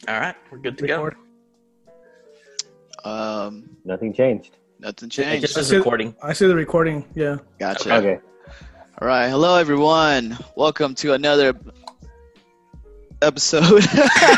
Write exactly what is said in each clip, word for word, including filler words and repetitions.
All right, we're good to Record. go. Um, Nothing changed. nothing It changed. just I is see- recording. I see the recording. Yeah. Gotcha. Okay. All right. Hello, everyone. Welcome to another episode. It's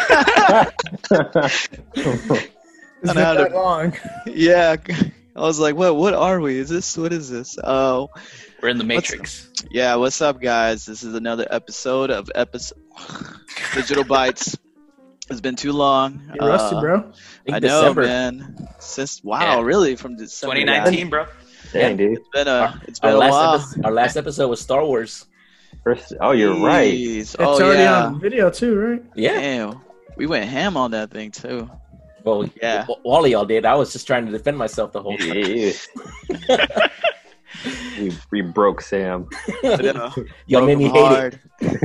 I been know how to- that long. yeah. I was like, what? What are we? Is this? What is this? Oh, We're in the What's- Matrix. yeah. What's up, guys? This is another episode of episode Digital Bites. It's been too long. You're rusty, Uh, bro. think I know, December. man. Since wow, Yeah. really from December. twenty nineteen, bro. Dang, dude. It's been a. It's been Our a last, while. episode, our last episode was Star Wars. First, oh, you're right. Jeez. It's Oh already yeah. on video too, right? Yeah. Damn. We went ham on that thing too. Well, Yeah. yeah. All of y'all did. I was just trying to defend myself the whole time. Yeah. we, we broke Sam. Yeah. Y'all made me hate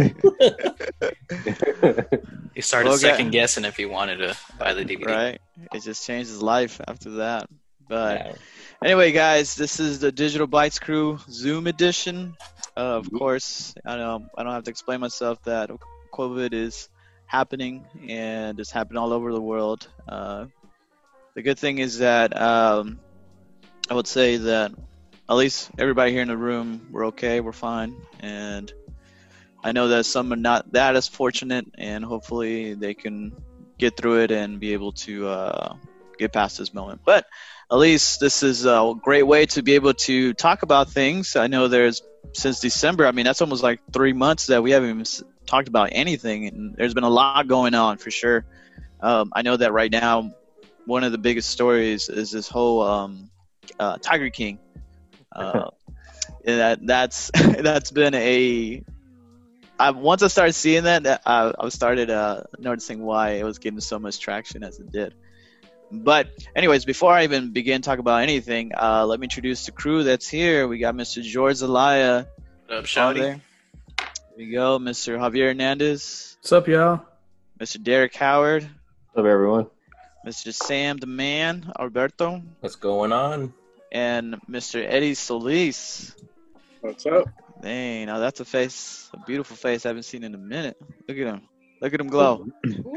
He started Well, second okay. guessing if he wanted to buy the D V D. Right? It just changed his life after that. But it. anyway, guys, this is the Digital Bites Crew Zoom edition. Uh, of course, I know I don't have to explain myself that COVID is happening and it's happening all over the world. Uh, the good thing is that um, I would say that at least everybody here in the room, we're okay, we're fine, and I know that some are not that as fortunate, and hopefully they can get through it and be able to uh, get past this moment. But at least this is a great way to be able to talk about things. I know there's since December. I mean, that's almost like three months that we haven't even s- talked about anything, and there's been a lot going on for sure. Um, I know that right now, one of the biggest stories is this whole um, uh, Tiger King. Uh, and that that's that's been a. I once I started seeing that, that I, I started uh, noticing why it was getting so much traction as it did. But anyways, before I even begin to talk about anything, uh, let me introduce the crew that's here. We got Mister George Zelaya. What up, over Shawty? there. There we go. Mister Javier Hernandez. What's up, y'all? Mister Derek Howard. What's up, everyone? Mister Sam the Man, Alberto. What's going on? And Mister Eddie Solis. What's up? Dang, now that's a face, a beautiful face I haven't seen in a minute. Look at him. Look at him glow.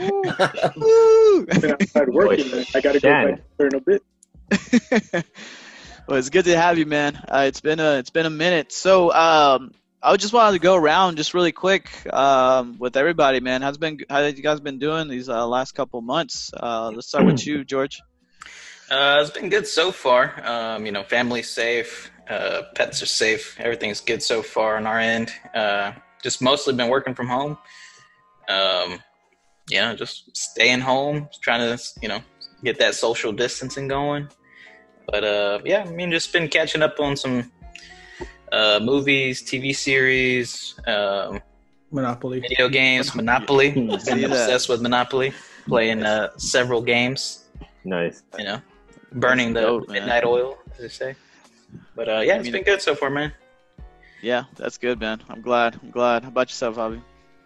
Woo! Been outside working. Man. I gotta go Shannon. back there in a bit. Well, it's good to have you, man. Uh, it's been a it's been a minute. So, um, I just wanted to go around just really quick um, with everybody, man. How's been how you guys been doing these uh, last couple months? Uh, let's start with you, George. Uh, it's been good so far. Um, you know, family's safe, uh, pets are safe. Everything's good so far on our end. Uh, just mostly been working from home. Um, you know, just staying home, trying to, you know, get that social distancing going. But uh, yeah, I mean, just been catching up on some uh, movies, T V series, um, Monopoly. video games, Monopoly. See Been that. obsessed with Monopoly, playing uh, several games. Nice. You know, burning the That's dope, man. midnight oil, as they say. But uh, yeah, I it's mean- been good so far, man. Yeah, that's good, man. I'm glad. I'm glad. How about yourself, Javi?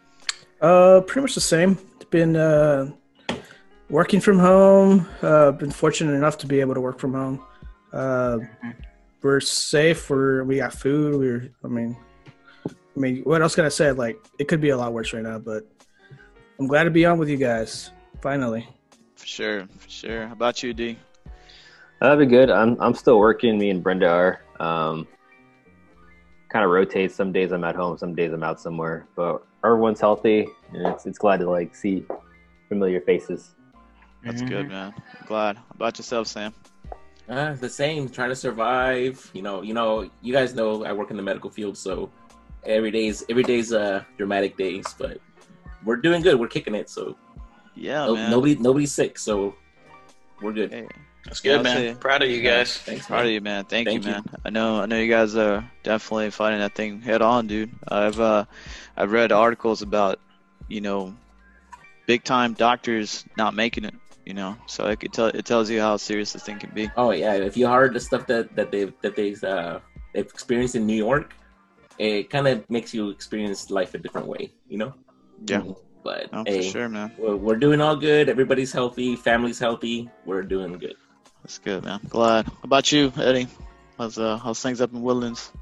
Uh, pretty much the same. It's been uh, working from home. Uh, been fortunate enough to be able to work from home. Uh, we're safe. We're we got food. We're. I mean, I mean, what else can I say? Like, it could be a lot worse right now, but I'm glad to be on with you guys. Finally. For sure, for sure. How about you, D? That'd be good. I'm I'm still working. Me and Brenda are. Um, kind of rotates. Some days I'm at home. Some days I'm out somewhere. But everyone's healthy, and it's it's glad to like see familiar faces. That's Mhm. good, man. I'm glad. How about yourself, Sam? Uh, the same, trying to survive. You know, you know, you guys know I work in the medical field, so every day's every day's uh dramatic days, but we're doing good. We're kicking it, so Yeah, no, man. nobody nobody's sick, so we're good. Hey, That's good, I'll man. say- Proud of you guys. Thanks, proud of man. you, man. Thank, Thank you, you. man. I know, I know you guys are definitely fighting that thing head on, dude. I've uh, I've read articles about, you know, big time doctors not making it. You know, so it could tell it tells you how serious this thing can be. Oh yeah, if you heard the stuff that that they that they uh they've experienced in New York, it kind of makes you experience life a different way, you know. Yeah, But no, hey, for sure, man. we're, we're doing all good. Everybody's healthy. Family's healthy. We're doing good. That's good, man. Glad. How about you, Eddie? How's uh how's things up in Woodlands?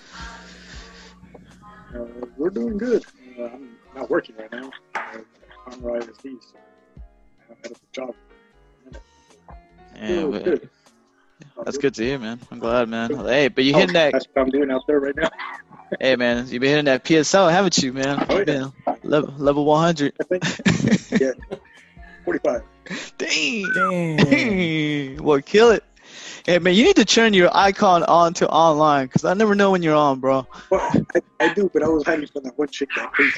Uh, we're doing good. Uh, I'm not working right now. Uh, I'm right as these. I'm at a job. Yeah, Doing but- good. that's good to hear, man. I'm glad, man. Hey, but you Oh, hitting that? That's what I'm doing out there right now. Hey, man, you been hitting that P S L, haven't you, man? Oh, You yeah. been level, level one hundred. I think. Yeah. forty-five. Dang. Damn. Dang. Well, kill it. Hey, man, you need to turn your icon on to online because I never know when you're on, bro. Well, I, I do, but I was hiding from that one chick that crazy.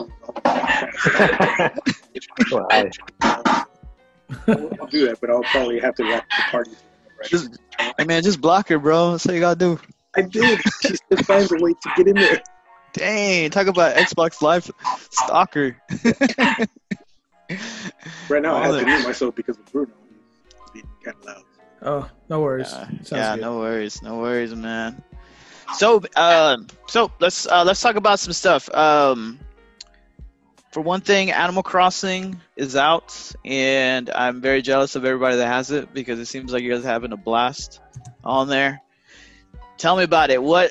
Well, I- I'll do that, but I'll probably have to walk the party. Right? Just, hey, man, just block her, bro. That's all you gotta do. I did. She still finds a way to get in there. Dang, talk about Xbox Live stalker. Right now, I All have that- to mute myself because of Bruno. He's being kind of loud. Oh, no worries. Uh, Sounds yeah, good. no worries, no worries, man. So, uh, so let's uh, let's talk about some stuff. Um, for one thing, Animal Crossing is out, and I'm very jealous of everybody that has it because it seems like you guys are having a blast on there. Tell me about it. What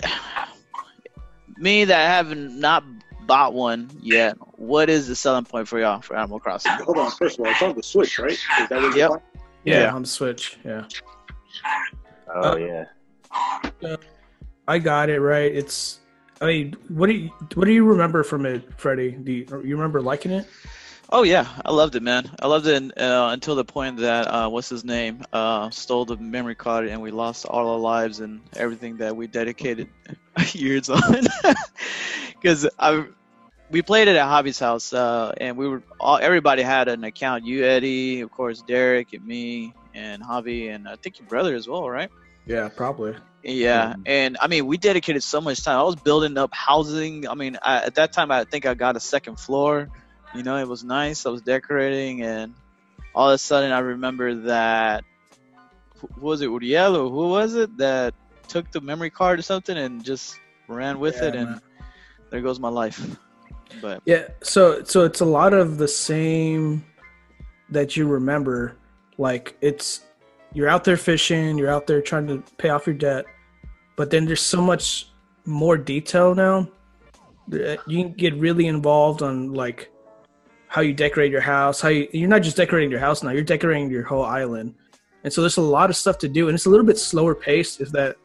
me that have not bought one yet? What is the selling point for y'all for Animal Crossing? Hold on. First of all, it's on the Switch, right? Is that what Yep. you're on? Yeah, Yeah. on the Switch. Yeah. oh Uh, yeah. I got it right. It's. I mean, what do you what do you remember from it, Freddie? Do you, you remember liking it? Oh yeah, I loved it, man. I loved it uh, until the point that uh, what's his name uh, stole the memory card, and we lost all our lives and everything that we dedicated years on. Because I, we played it at Hobby's house, uh, and we were all everybody had an account. You, Eddie, of course, Derek, and me, and Hobby, and I think your brother as well, right? Yeah, probably. Yeah, Mhm. and I mean, we dedicated so much time. I was building up housing. I mean, I, at that time, I think I got a second floor. You know, it was nice. I was decorating, and all of a sudden, I remember that who who was it, Uriel, or who was it that took the memory card or something and just ran with Yeah, it, and man. there goes my life. But Yeah, so so it's a lot of the same that you remember. Like it's you're out there fishing, you're out there trying to pay off your debt, but then there's so much more detail now. that You can get really involved on like how you decorate your house. How you you're not just decorating your house now, you're decorating your whole island. And so there's a lot of stuff to do, and it's a little bit slower paced. If that,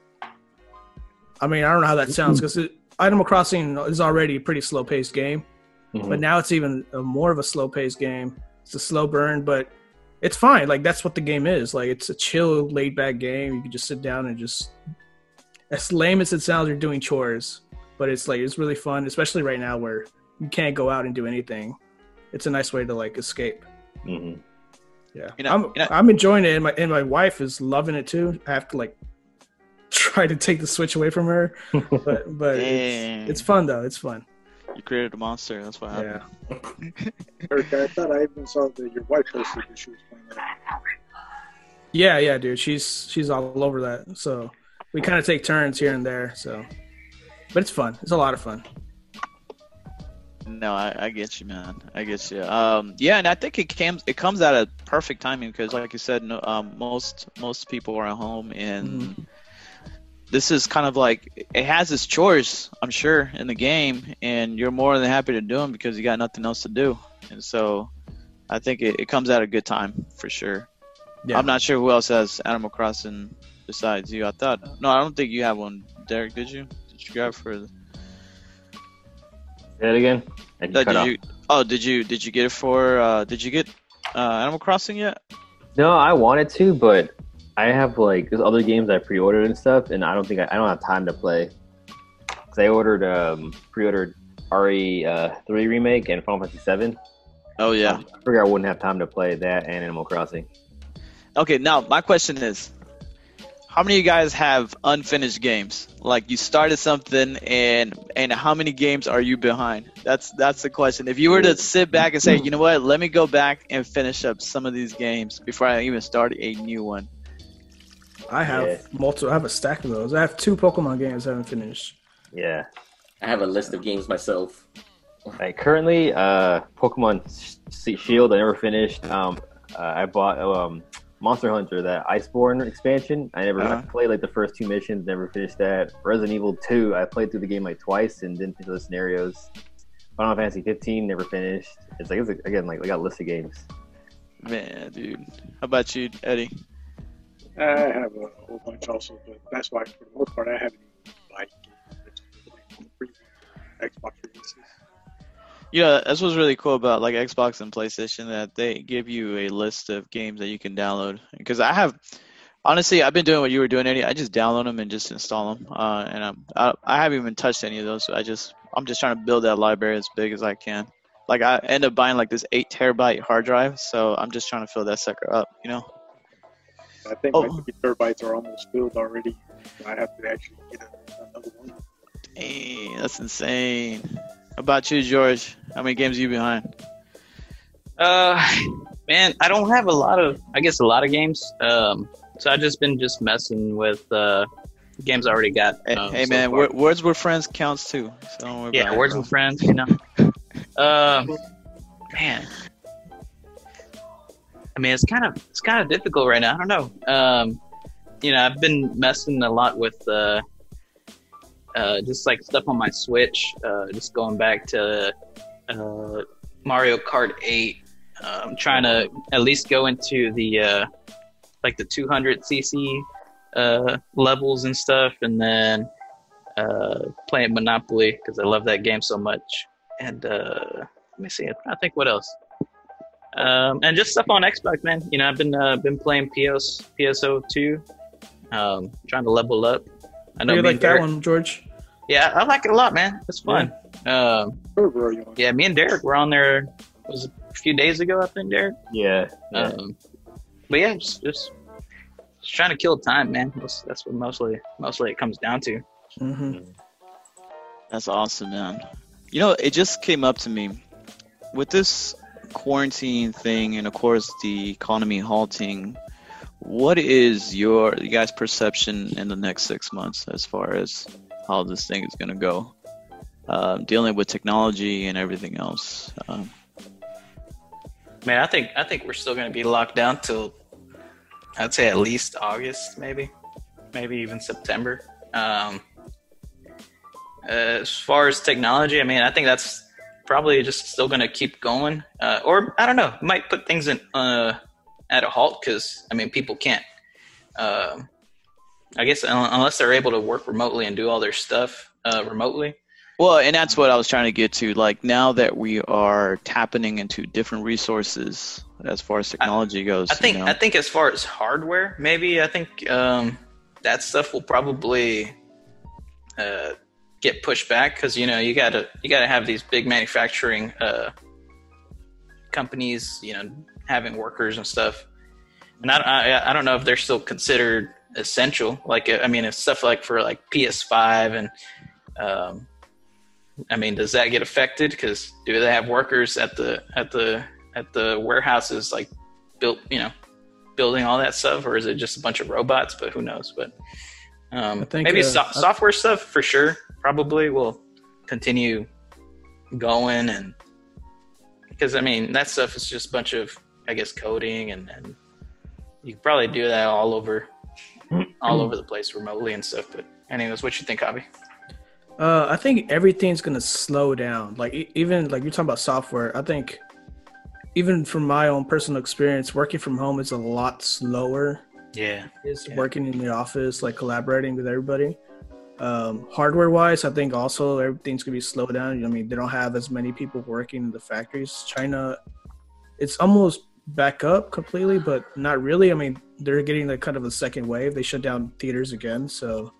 I mean, I don't know how that sounds because Animal Crossing is already a pretty slow paced game. Mhm. But now it's even a, more of a slow paced game. It's a slow burn, but it's fine. Like that's what the game is. Like it's a chill, laid back game. You can just sit down and just, as lame as it sounds, you're doing chores. But it's like it's really fun, especially right now where you can't go out and do anything. It's a nice way to like escape. Mhm. Yeah, You know- I'm you know- I'm enjoying it, and my and my wife is loving it too. I have to like try to take the Switch away from her, but but Dang. it's, it's fun though. It's fun. you created a monster. That's what happened. Yeah. Eric, I thought I even saw that your wife posted that she was playing that. Yeah, yeah, dude. She's she's all over that. So we kind of take turns here and there. So, but it's fun. It's a lot of fun. No, I, I get you, man. I get you. Um, yeah, and I think it comes it comes at a perfect timing because, like you said, no, um, most most people are at home, and this is kind of like it has its chores, I'm sure, in the game, and you're more than happy to do them because you got nothing else to do, and so I think it, it comes at a good time for sure. Yeah. I'm not sure who else has Animal Crossing besides you. I thought no, I don't think you have one, Derek. Did you? Did you grab for? The, Say that again. I just Uh, cut did off. you? Oh, did you? Did you get it for? Uh, did you get uh, Animal Crossing yet? No, I wanted to, but I have like there's other games I pre-ordered and stuff, and I don't think I, I don't have time to play. Cause I ordered um pre-ordered R E uh, three remake and Final Fantasy seven. Oh yeah. I figured I wouldn't have time to play that and Animal Crossing. Okay, now my question is, how many of you guys have unfinished games? Like you started something, and and how many games are you behind? That's that's the question. If you were to sit back and say, you know what, let me go back and finish up some of these games before I even start a new one. I have Yeah. multiple. I have a stack of those. I have two Pokemon games I haven't finished. Yeah. I have a list of games myself. Like currently, uh, Pokemon Sh- Shield I never finished. Um, uh, I bought um Monster Hunter, that Iceborne expansion. I never Uh-huh. I played like the first two missions, never finished that. Resident Evil two, I played through the game like twice and didn't finish the scenarios. Final Fantasy fifteen, never finished. It's like it's like, again like I got a list of games. Man, dude. How about you, Eddie? I have a whole bunch also, but that's why for the most part I haven't even like Xbox releases. Yeah, that's what's really cool about like Xbox and PlayStation, that they give you a list of games that you can download. Because I have, honestly, I've been doing what you were doing, Eddie. I just download them and just install them, uh, and I'm, I, I haven't even touched any of those. So I just, I'm just trying to build that library as big as I can. Like I end up buying like this eight terabyte hard drive, so I'm just trying to fill that sucker up, you know. I think Oh. my three terabytes are almost filled already. So I have to actually get a, another one. Dang, that's insane. How about you, George? How many games are you behind? Uh, man, I don't have a lot of, I guess, a lot of games. Um, so I've just been just messing with uh games I already got. Hey, um, hey so man, far. wor- words with friends counts too. So don't worry Yeah, about it, words bro. with friends, you know. Um, man, I mean, it's kind of it's kind of difficult right now. I don't know. Um, you know, I've been messing a lot with uh, uh, just like stuff on my Switch. Uh, just going back to uh, Mario Kart eight. Uh, I'm trying to at least go into the uh, like the two hundred c c uh, levels and stuff, and then uh, playing Monopoly because I love that game so much. And uh, let me see. I think what else. Um, and just stuff on Xbox, man. You know, I've been uh, been playing P S P S O two, um, trying to level up. I know You me like and that Derek- one, George? Yeah, I like it a lot, man. It's fun. Um, Server are you on? yeah, me and Derek were on there. Was it a few days ago, I think, Derek. Yeah. yeah. Um, but yeah, just, just just trying to kill time, man. That's, that's what mostly mostly it comes down to. Mm-hmm. That's awesome, man. You know, it just came up to me with this quarantine thing, and of course the economy halting. What is your you guys' perception in the next six months as far as how this thing is going to go? Uh, dealing with technology and everything else. Um, Man, I think I think we're still going to be locked down till I'd say at least August, maybe, maybe even September. Um, as far as technology, I mean, I think that's probably just still going to keep going, uh, or I don't know, might put things in uh, at a halt because I mean, people can't. Uh, I guess un- unless they're able to work remotely and do all their stuff uh, remotely. Well, and that's what I was trying to get to. Like, now that we are tapping into different resources as far as technology goes, I think you know? I think as far as hardware, maybe I think um, that stuff will probably uh, get pushed back because you know you gotta you gotta have these big manufacturing uh, companies, you know, having workers and stuff. And I, I I don't know if they're still considered essential. Like I mean, it's stuff like for like P S five and. Um, I mean, does that get affected? Because do they have workers at the at the at the warehouses like built, you know, building all that stuff, or is it just a bunch of robots? But who knows? But um, I think, maybe uh, so- I- software stuff for sure probably will continue going, and because I mean that stuff is just a bunch of I guess coding, and, and you could probably do that all over all over the place remotely and stuff. But anyways, what you think, Hobby? Uh, I think everything's gonna slow down. Like e- even like you're talking about software. I think even from my own personal experience, working from home is a lot slower. Yeah. Is Yeah. working in the office, like collaborating with everybody. Um, hardware wise, I think also everything's gonna be slowed down. I mean, they don't have as many people working in the factories. China, it's almost back up completely, but not really. I mean, they're getting like kind of a second wave. They shut down theaters again, so.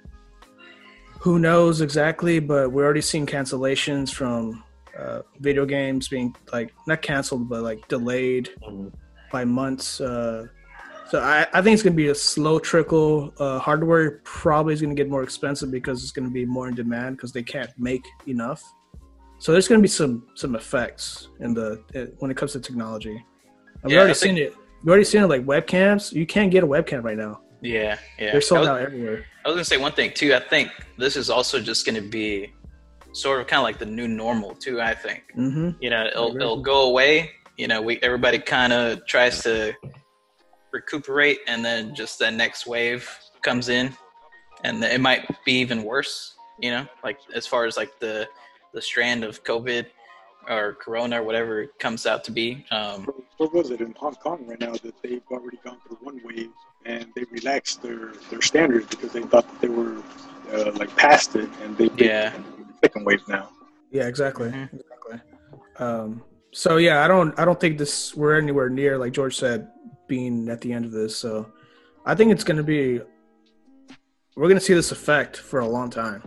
Who knows exactly, but we're already seeing cancellations from uh, video games being like not canceled, but like delayed Mhm. by months. Uh, so I, I think it's going to be a slow trickle. Uh, hardware probably is going to get more expensive because it's going to be more in demand because they can't make enough. So there's going to be some some effects in the when it comes to technology. And we Yeah, already I think- seen it. We already seen it like webcams. You can't get a webcam right now. Yeah, yeah. They're sold I was, out everywhere. I was gonna say one thing too. I think this is also just gonna be sort of kind of like the new normal too. I think Mm-hmm. you know it'll agree. it'll go away. You know, we everybody kind of tries to recuperate, and then just that next wave comes in, and it might be even worse. You know, like as far as like the the strand of COVID or Corona or whatever it comes out to be. Um, where was it in Hong Kong right now that they've already gone through one wave and they relaxed their, their standards because they thought that they were uh, like past it, and they Yeah. the second wave now. Yeah, exactly, Mhm. exactly. Um, so yeah, I don't, I don't think this we're anywhere near, like George said, being at the end of this. So I think it's going to be, we're going to see this effect for a long time.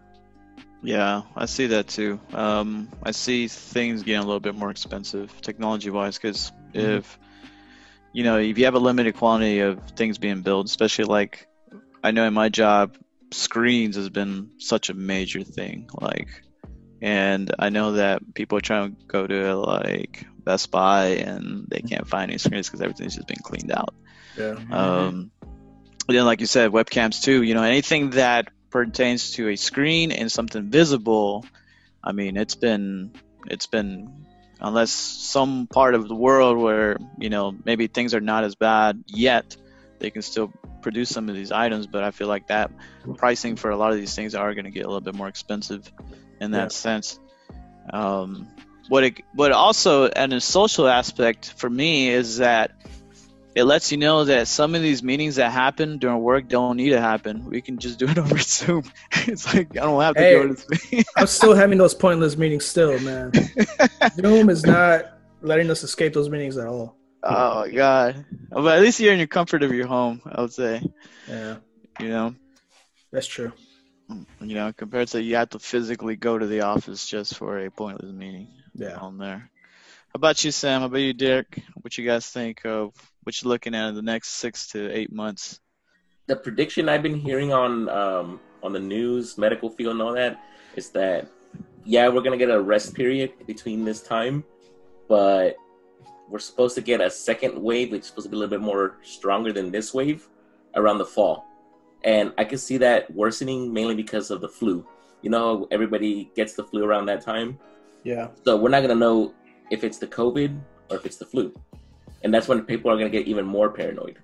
Yeah, I see that too. Um, I see things getting a little bit more expensive technology-wise because Mhm. if you know if you have a limited quantity of things being built, especially like I know in my job, screens has been such a major thing. Like, and I know that people are trying to go to like Best Buy and they can't find any screens because everything's just been cleaned out. Yeah. Um, but then, like you said, webcams too. You know, anything that pertains to a screen and something visible. I mean, it's been it's been unless some part of the world where you know maybe things are not as bad yet, they can still produce some of these items. But I feel like that pricing for a lot of these things are going to get a little bit more expensive in that Yeah. sense. Um, what it what also and a social aspect for me is that it lets you know that some of these meetings that happen during work don't need to happen. We can just do it over Zoom. It's like I don't have to Hey. go to this meeting. I'm still having those pointless meetings still, man. Zoom is not letting us escape those meetings at all. Oh my god! But at least you're in your comfort of your home. I would say, Yeah, you know, that's true. you know, compared to you have to physically go to the office just for a pointless meeting Yeah. on there. How about you, Sam? How about you, Derek? What you guys think of what you're looking at in the next six to eight months? The prediction I've been hearing on um, on the news, medical field, and all that is that yeah, we're gonna get a rest period between this time, but we're supposed to get a second wave, which is supposed to be a little bit more stronger than this wave around the fall, and I can see that worsening mainly because of the flu. You know, everybody gets the flu around that time, Yeah. so we're not gonna know if it's the COVID or if it's the flu, and that's when people are gonna get even more paranoid.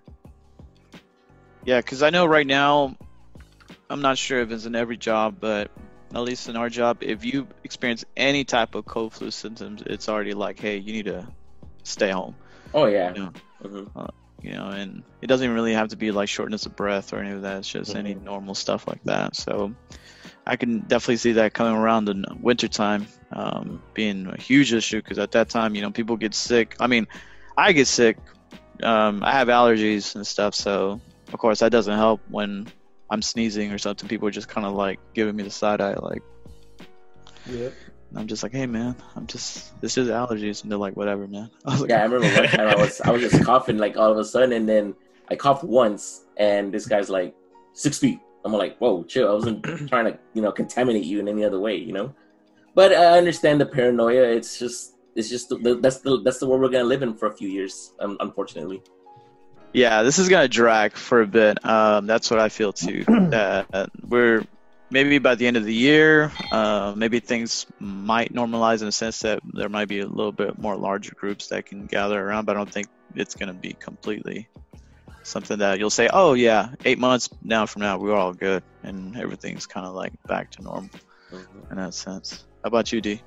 Yeah, because I know right now, I'm not sure if it's in every job, but at least in our job, if you experience any type of cold flu symptoms, it's already like, hey, you need to stay home. Oh yeah. You know, Mhm. you know, and it doesn't even really have to be like shortness of breath or any of that. It's just any Mhm. normal stuff like that. So I can definitely see that coming around in wintertime um, being a huge issue because at that time, you know, people get sick. I mean, I get sick. Um, I have allergies and stuff, so of course that doesn't help when I'm sneezing or something. People are just kind of like giving me the side eye, like Yep. and I'm just like, hey man, I'm just it's just allergies, and they're like, whatever, man. I was like, Yeah, I remember one time I was I was just coughing like all of a sudden, and then I coughed once, and this guy's like six feet. I'm like, whoa, chill. I wasn't trying to you know contaminate you in any other way, you know. But I understand the paranoia. It's just it's just the, that's the that's the world we're gonna live in for a few years, um, unfortunately. yeah, this is gonna drag for a bit. Um, that's what I feel too. That we're maybe by the end of the year, uh, maybe things might normalize in the sense that there might be a little bit more larger groups that can gather around. But I don't think it's gonna be completely something that you'll say, oh yeah, eight months now from now we're all good and everything's kind of like back to normal in that sense. How about you, D?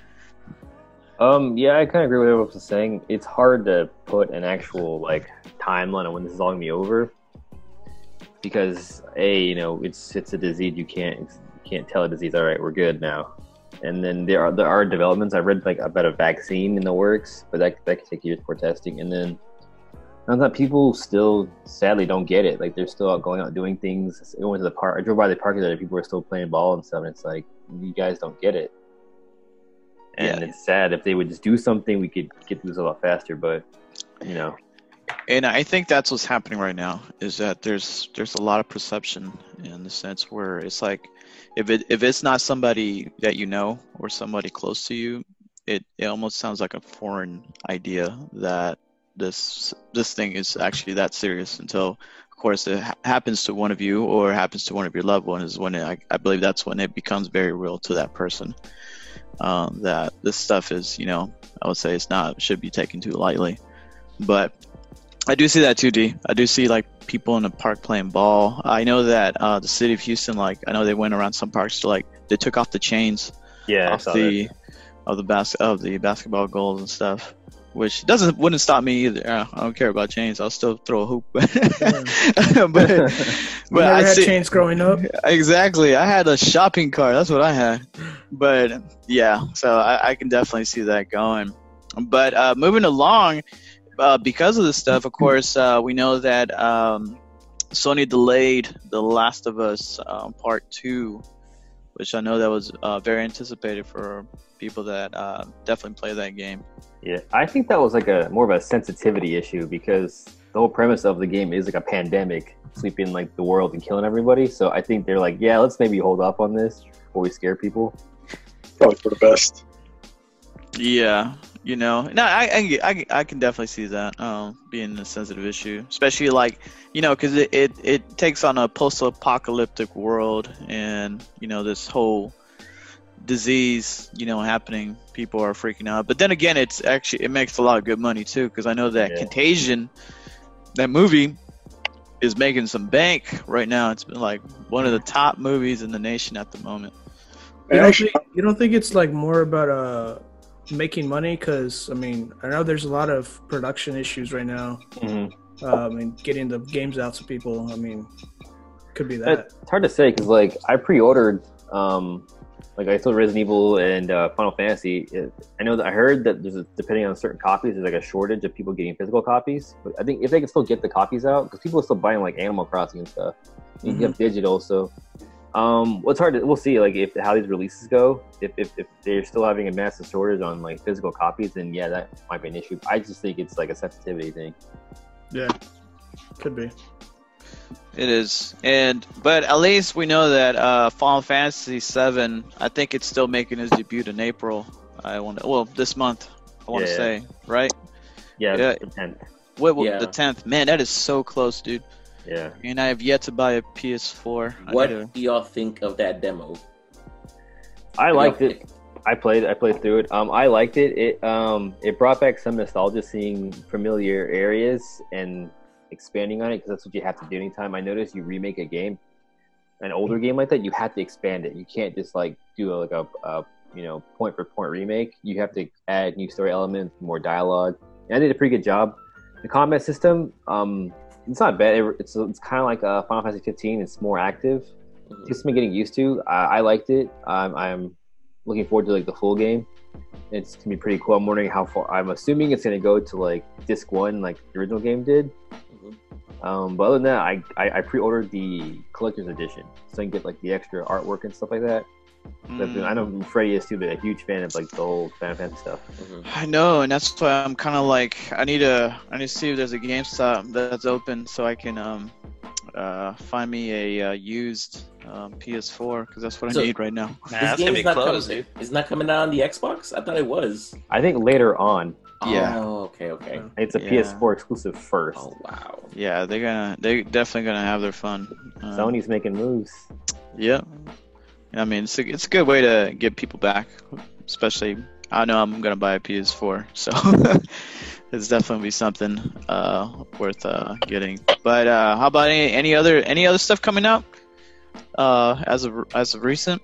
Um, yeah, I kind of agree with what I was saying. It's hard to put an actual like timeline on when this is all gonna be over, because a you know it's it's a disease you can't you can't tell a disease. All right, we're good now, and then there are there are developments. I read like about a vaccine in the works, but that that could take years for testing. And then I thought people still sadly don't get it. Like they're still out going out doing things. I went to the park. I drove by the park today. People were still playing ball and stuff. And it's like you guys don't get it. And Yeah. it's sad. If they would just do something, we could get through this a lot faster. But you know, And I think that's what's happening right now is that there's there's a lot of perception in the sense where it's like if it if it's not somebody that you know or somebody close to you, it, it almost sounds like a foreign idea that this this thing is actually that serious until of course it ha- happens to one of you or happens to one of your loved ones is when it, I, I believe that's when it becomes very real to that person. Um, that this stuff is, you know, I would say it's not should be taken too lightly, but I do see that too, D. I do see like people in the park playing ball. I know that uh, the city of Houston, like I know they went around some parks to like they took off the chains yeah, I off saw the that. of the bas- of the basketball goals and stuff, which doesn't wouldn't stop me either. Uh, I don't care about chains. I'll still throw a hoop. but You but never I had see, chains growing up. exactly. I had a shopping cart. That's what I had. But yeah, so I, I can definitely see that going. But uh, moving along, uh, because of this stuff, of course, uh, we know that um, Sony delayed The Last of Us um, Part Two, which I know that was uh, very anticipated for people that uh, definitely play that game. Yeah, I think that was like a more of a sensitivity issue because the whole premise of the game is like a pandemic sweeping like the world and killing everybody. So I think they're like, yeah, let's maybe hold off on this before we scare people. Probably for the best. Yeah, you know, no, I, I, I, I can definitely see that um, being a sensitive issue, especially like, you know, because it, it, it takes on a post-apocalyptic world and, you know, this whole disease, you know, happening. People are freaking out. But then again, it's actually, it makes a lot of good money too, because I know that Yeah. Contagion, that movie, is making some bank right now. It's been like one of the top movies in the nation at the moment. You And don't, actually, think, you don't think it's like more about uh making money? Because I mean, I know there's a lot of production issues right now. Mm-hmm. Um, and getting the games out to people. I mean, could be that. It's hard to say because like I pre-ordered, um, like I sold Resident Evil and uh, Final Fantasy. It, I know that I heard that there's a, depending on certain copies, there's like a shortage of people getting physical copies. But I think if they can still get the copies out, because people are still buying like Animal Crossing and stuff. You can get digital, so um, what's hard to we'll see like if how these releases go. If, if if they're still having a massive shortage on like physical copies, then yeah, that might be an issue. I just think it's like a sensitivity thing. Yeah, could be. It is, and but at least we know that uh, Final Fantasy seven. I think it's still making its debut in April. I want to, well, this month. I want to Yeah. say, right? Yeah, Yeah. the tenth. What, what Yeah. the tenth? Man, that is so close, dude. Yeah. And I have yet to buy a P S four. I What need to- do y'all think of that demo? I Y'all liked it. think- I played. I played through it. Um, I liked it. It um, it brought back some nostalgia, seeing familiar areas and expanding on it because that's what you have to do anytime. I noticed you remake a game, an older game like that, you have to expand it. You can't just like do a, like a, a you know point for point remake. You have to add new story elements, more dialogue. And I did a pretty good job. The combat system, um, it's not bad. It, it's it's kind of like uh, Final Fantasy fifteen. It's more active. Mhm. Just been getting used to. I, I liked it. Um, I'm looking forward to like the full game. It's gonna be pretty cool. I'm wondering how far. I'm assuming it's gonna go to like disc one, like the original game did. Mhm. Um, but other than that, I, I I pre-ordered the collector's edition, so I can get like the extra artwork and stuff like that. Mm. I know Freddie is too, but a huge fan of like the old Final Fantasy stuff. Mhm. I know, and that's why I'm kind of like I need to I need to see if there's a GameStop that's open so I can um uh find me a uh, used um, P S four because that's what So- I need right now. Nah, This that's game gonna is be not closed, coming, dude. It's not coming out on the Xbox. I thought it was. I think later on, Yeah. Oh, okay, okay. it's a Yeah. P S four exclusive first. Oh, wow. Yeah, they're gonna they definitely gonna have their fun. Um, Sony's making moves. Yeah, I mean it's a, it's a good way to get people back, especially I know I'm gonna buy a P S four, so it's definitely be something uh, worth uh, getting. But uh, how about any, any other any other stuff coming out uh, as of as of recent?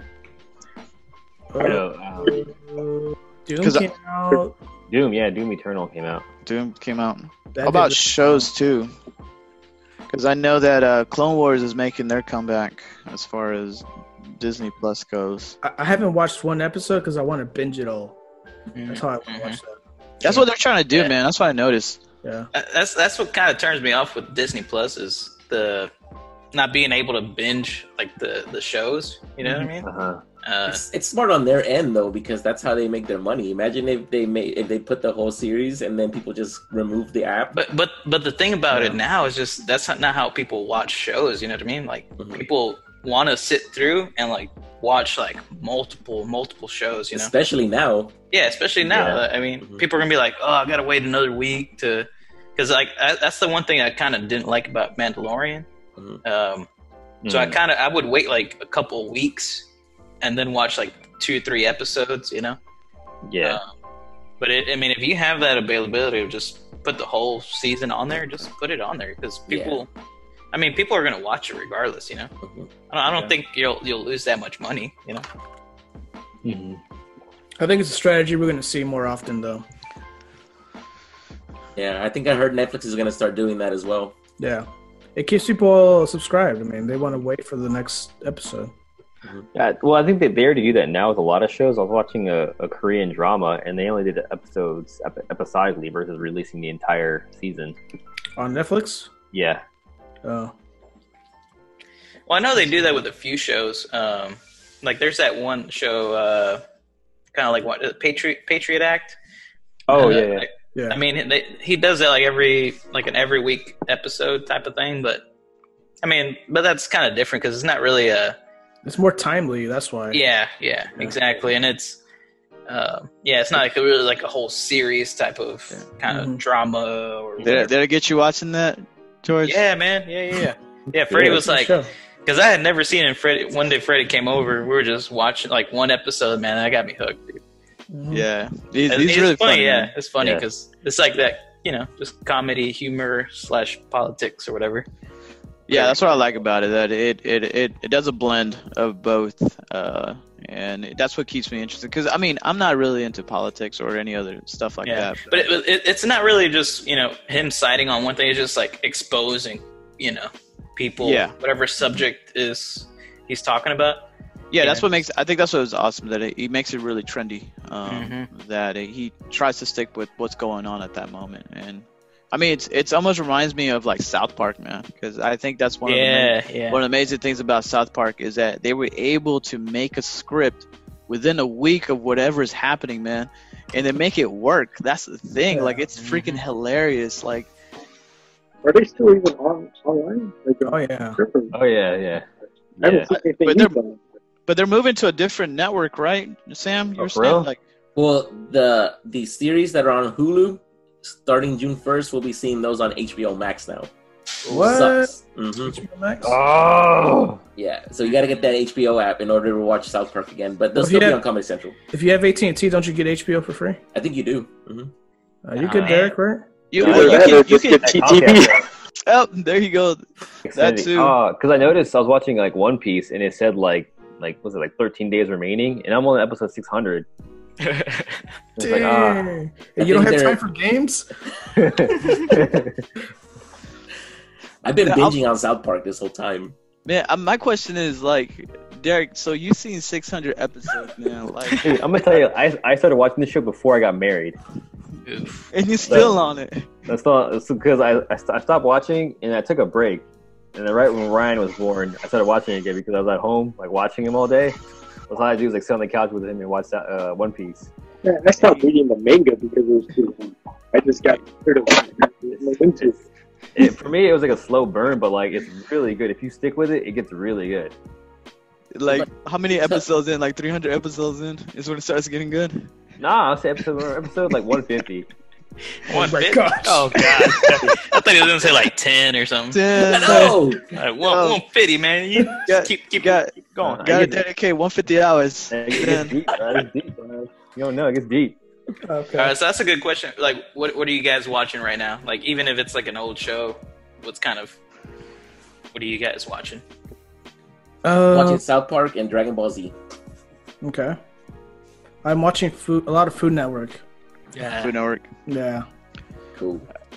You know, um, Doom 'Cause I- came out. Doom, yeah, Doom Eternal came out. Doom came out. That How about did- shows too? Because I know that uh, Clone Wars is making their comeback as far as Disney Plus goes. I, I haven't watched one episode because I want to binge it all. Mm-hmm. That's how I want to watch that. That's what they're trying to do, Yeah. man. That's what I noticed. Yeah. Uh, That's that's what kind of turns me off with Disney Plus is the not being able to binge like the the shows. You know what I mean? Uh-huh. Uh, It's, it's smart on their end though because that's how they make their money. Imagine if they made if they put the whole series and then people just remove the app. but but but the thing about it Yeah. now is just that's not, not how people watch shows. You know what I mean? Like Mhm. people want to sit through and like watch like multiple multiple shows. You know? Especially now. Yeah, especially now. Yeah. Uh, I mean, Mhm. people are gonna be like, "Oh, I gotta wait another week to," because like I, that's the one thing I kind of didn't like about Mandalorian. Mhm. Um, so I Mm. kind of I would wait like a couple weeks and then watch like two three episodes. You know. Yeah. Um, but it, I mean, if you have that availability of just put the whole season on there, just put it on there because people. I mean, people are gonna watch it regardless. You know. Mhm. I don't, I don't Yeah. think you'll you'll lose that much money. You know. Mhm. I think it's a strategy we're going to see more often, though. Yeah, I think I heard Netflix is gonna start doing that as well. Yeah, it keeps people subscribed. I mean, they want to wait for the next episode. Yeah, well, I think they, they already do that now with a lot of shows. I was watching a, a Korean drama, and they only did episodes ep- episodically versus releasing the entire season. On Netflix? Yeah. Oh. Well, I know they do that with a few shows. Um, like there's that one show, uh, kind of like what uh, Patriot Patriot Act. Oh Uh, yeah, yeah. like, Yeah. I mean, they, he does that like every like an every week episode type of thing. But I mean, but that's kind of different because it's not really a. It's more timely, that's why. Yeah, yeah, exactly, and it's. Uh, yeah, it's not like a really like a whole series type of kind of Mhm. drama or. Did, I- did I get you watching that, George? Yeah, man. Yeah, yeah, yeah. Yeah, Freddie Yeah, was like, Show. because I had never seen it. Freddie, one day Freddie came over. We were just watching like one episode. Man, that got me hooked, dude. Mhm. Yeah. He's, And he's it's really funny. funny. Yeah, man. it's funny Yeah. because it's like that. You know, just comedy, humor slash politics or whatever. Yeah, that's what I like about it. That it it it, it does a blend of both, uh, and it, that's what keeps me interested. Because I mean, I'm not really into politics or any other stuff like Yeah, that. but it, it, it's not really just you know him siding on one thing. It's just like exposing you know people. Yeah. Whatever subject is he's talking about. Yeah, that's Yeah. what makes. I think that's what was awesome. That it, he makes it really trendy. Um, Mhm. That it, he tries to stick with what's going on at that moment. And I mean, it's it's almost reminds me of like South Park, man. Because I think that's one of the main, Yeah, yeah. one of the amazing things about South Park is that they were able to make a script within a week of whatever is happening, man, and they make it work. That's the thing. Yeah. Like it's freaking hilarious. Like Are they still even on online? Like, Oh, yeah. Crippin'? Oh yeah, yeah. I haven't Yeah. seen anything But they're- new about it. but they're moving to a different network, right, Sam? You Oh, were for saying real? like Well, the the series that are on Hulu starting June first, we'll be seeing those on H B O Max now. What? hmm H B O Max? Oh. Yeah, so you got to get that H B O app in order to watch South Park again. But they'll Well, still be yeah. on Comedy Central. If you have A T and T, don't you get H B O for free? I think you do. hmm Uh, you Oh, good, man. Derek, right? you, Yeah, well, you Either that can or you just can get T T V. oh there you go. That too. Oh, because I noticed I was watching like One Piece and it said like like was it like thirteen days remaining, and I'm on episode six hundred. It's like, ah. Dang. I And you don't have think time they're- for games? I've been Yeah, binging on South Park this whole time. Man, uh, my question is like, Derek. So you've seen six hundred episodes, man. Like, Dude, I'm gonna tell you, I I started watching this show before I got married. Oof. and you're still on it. That's not because I I, st- I stopped watching and I took a break, and then right when Ryan was born, I started watching again because I was at home like watching him all day. All I do is like sit on the couch with him and watch that uh, One Piece. Yeah, I stopped reading the manga because it was too long. I just got rid of it. Into it. It, for me, it was like a slow burn, but like it's really good. If you stick with it, it gets really good. Like, how many episodes in? Like three hundred episodes in is when it starts getting good. Nah, I'll say episode episode like one fifty. One my fifty? gosh. Oh god! I thought he was gonna say like ten or something. Damn, No, Like, one, Oh. one fifty, man. You Got- just keep keep got- keep going. Uh, gotta get it. dedicate one hundred fifty hours. It gets Man. deep, bro. It's deep, bro. You don't know, it gets deep. Okay. All right, so that's a good question. Like, what what are you guys watching right now? Like, even if it's like an old show, what's kind of what are you guys watching? Uh, watching South Park and Dragon Ball Z. okay. I'm watching food, a lot of Food Network. Yeah. Food Network. Yeah. Cool.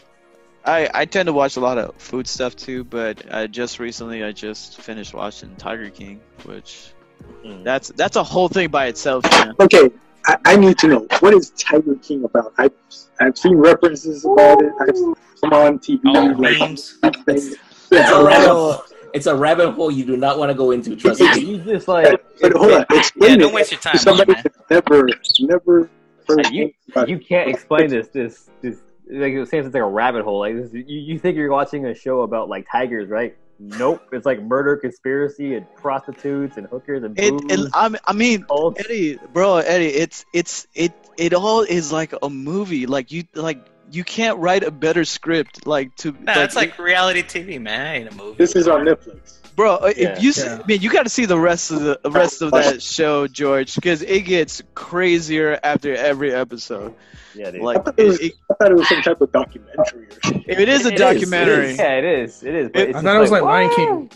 I, I tend to watch a lot of food stuff too, but I just recently I just finished watching Tiger King, which Mm. that's that's a whole thing by itself, man. Okay, I, I need to know, what is Tiger King about? I've, I've seen references about it. I've seen it on T V. Oh, like, memes. It's, it's a rabbit. It's a rabbit hole you do not want to go into. Trust me. You just like But hold on, Yeah, explain don't it waste your time to on it, somebody man. that's never, never heard you about you it. can't explain this this this like it seems it's like a rabbit hole. Like this, you, you think you're watching a show about like tigers, right? Nope, it's like murder, conspiracy, and prostitutes and hookers and It, booze. it I, I mean, cults. Eddie, bro, Eddie, it's it's it it all is like a movie. Like you like you can't write a better script. Like to Nah, that's like reality T V, man. That ain't a movie. This is on Netflix. Bro, uh, Yeah. if you see, Yeah. man, you got to see the rest of the the rest of that show, George, because it gets crazier after every episode. Yeah, dude. I Like thought, it was, it, I thought it was some type of documentary or something. it, it is a It is, documentary. it is. yeah, it is. It is. But It- it's I just thought it was like Lion wow. King.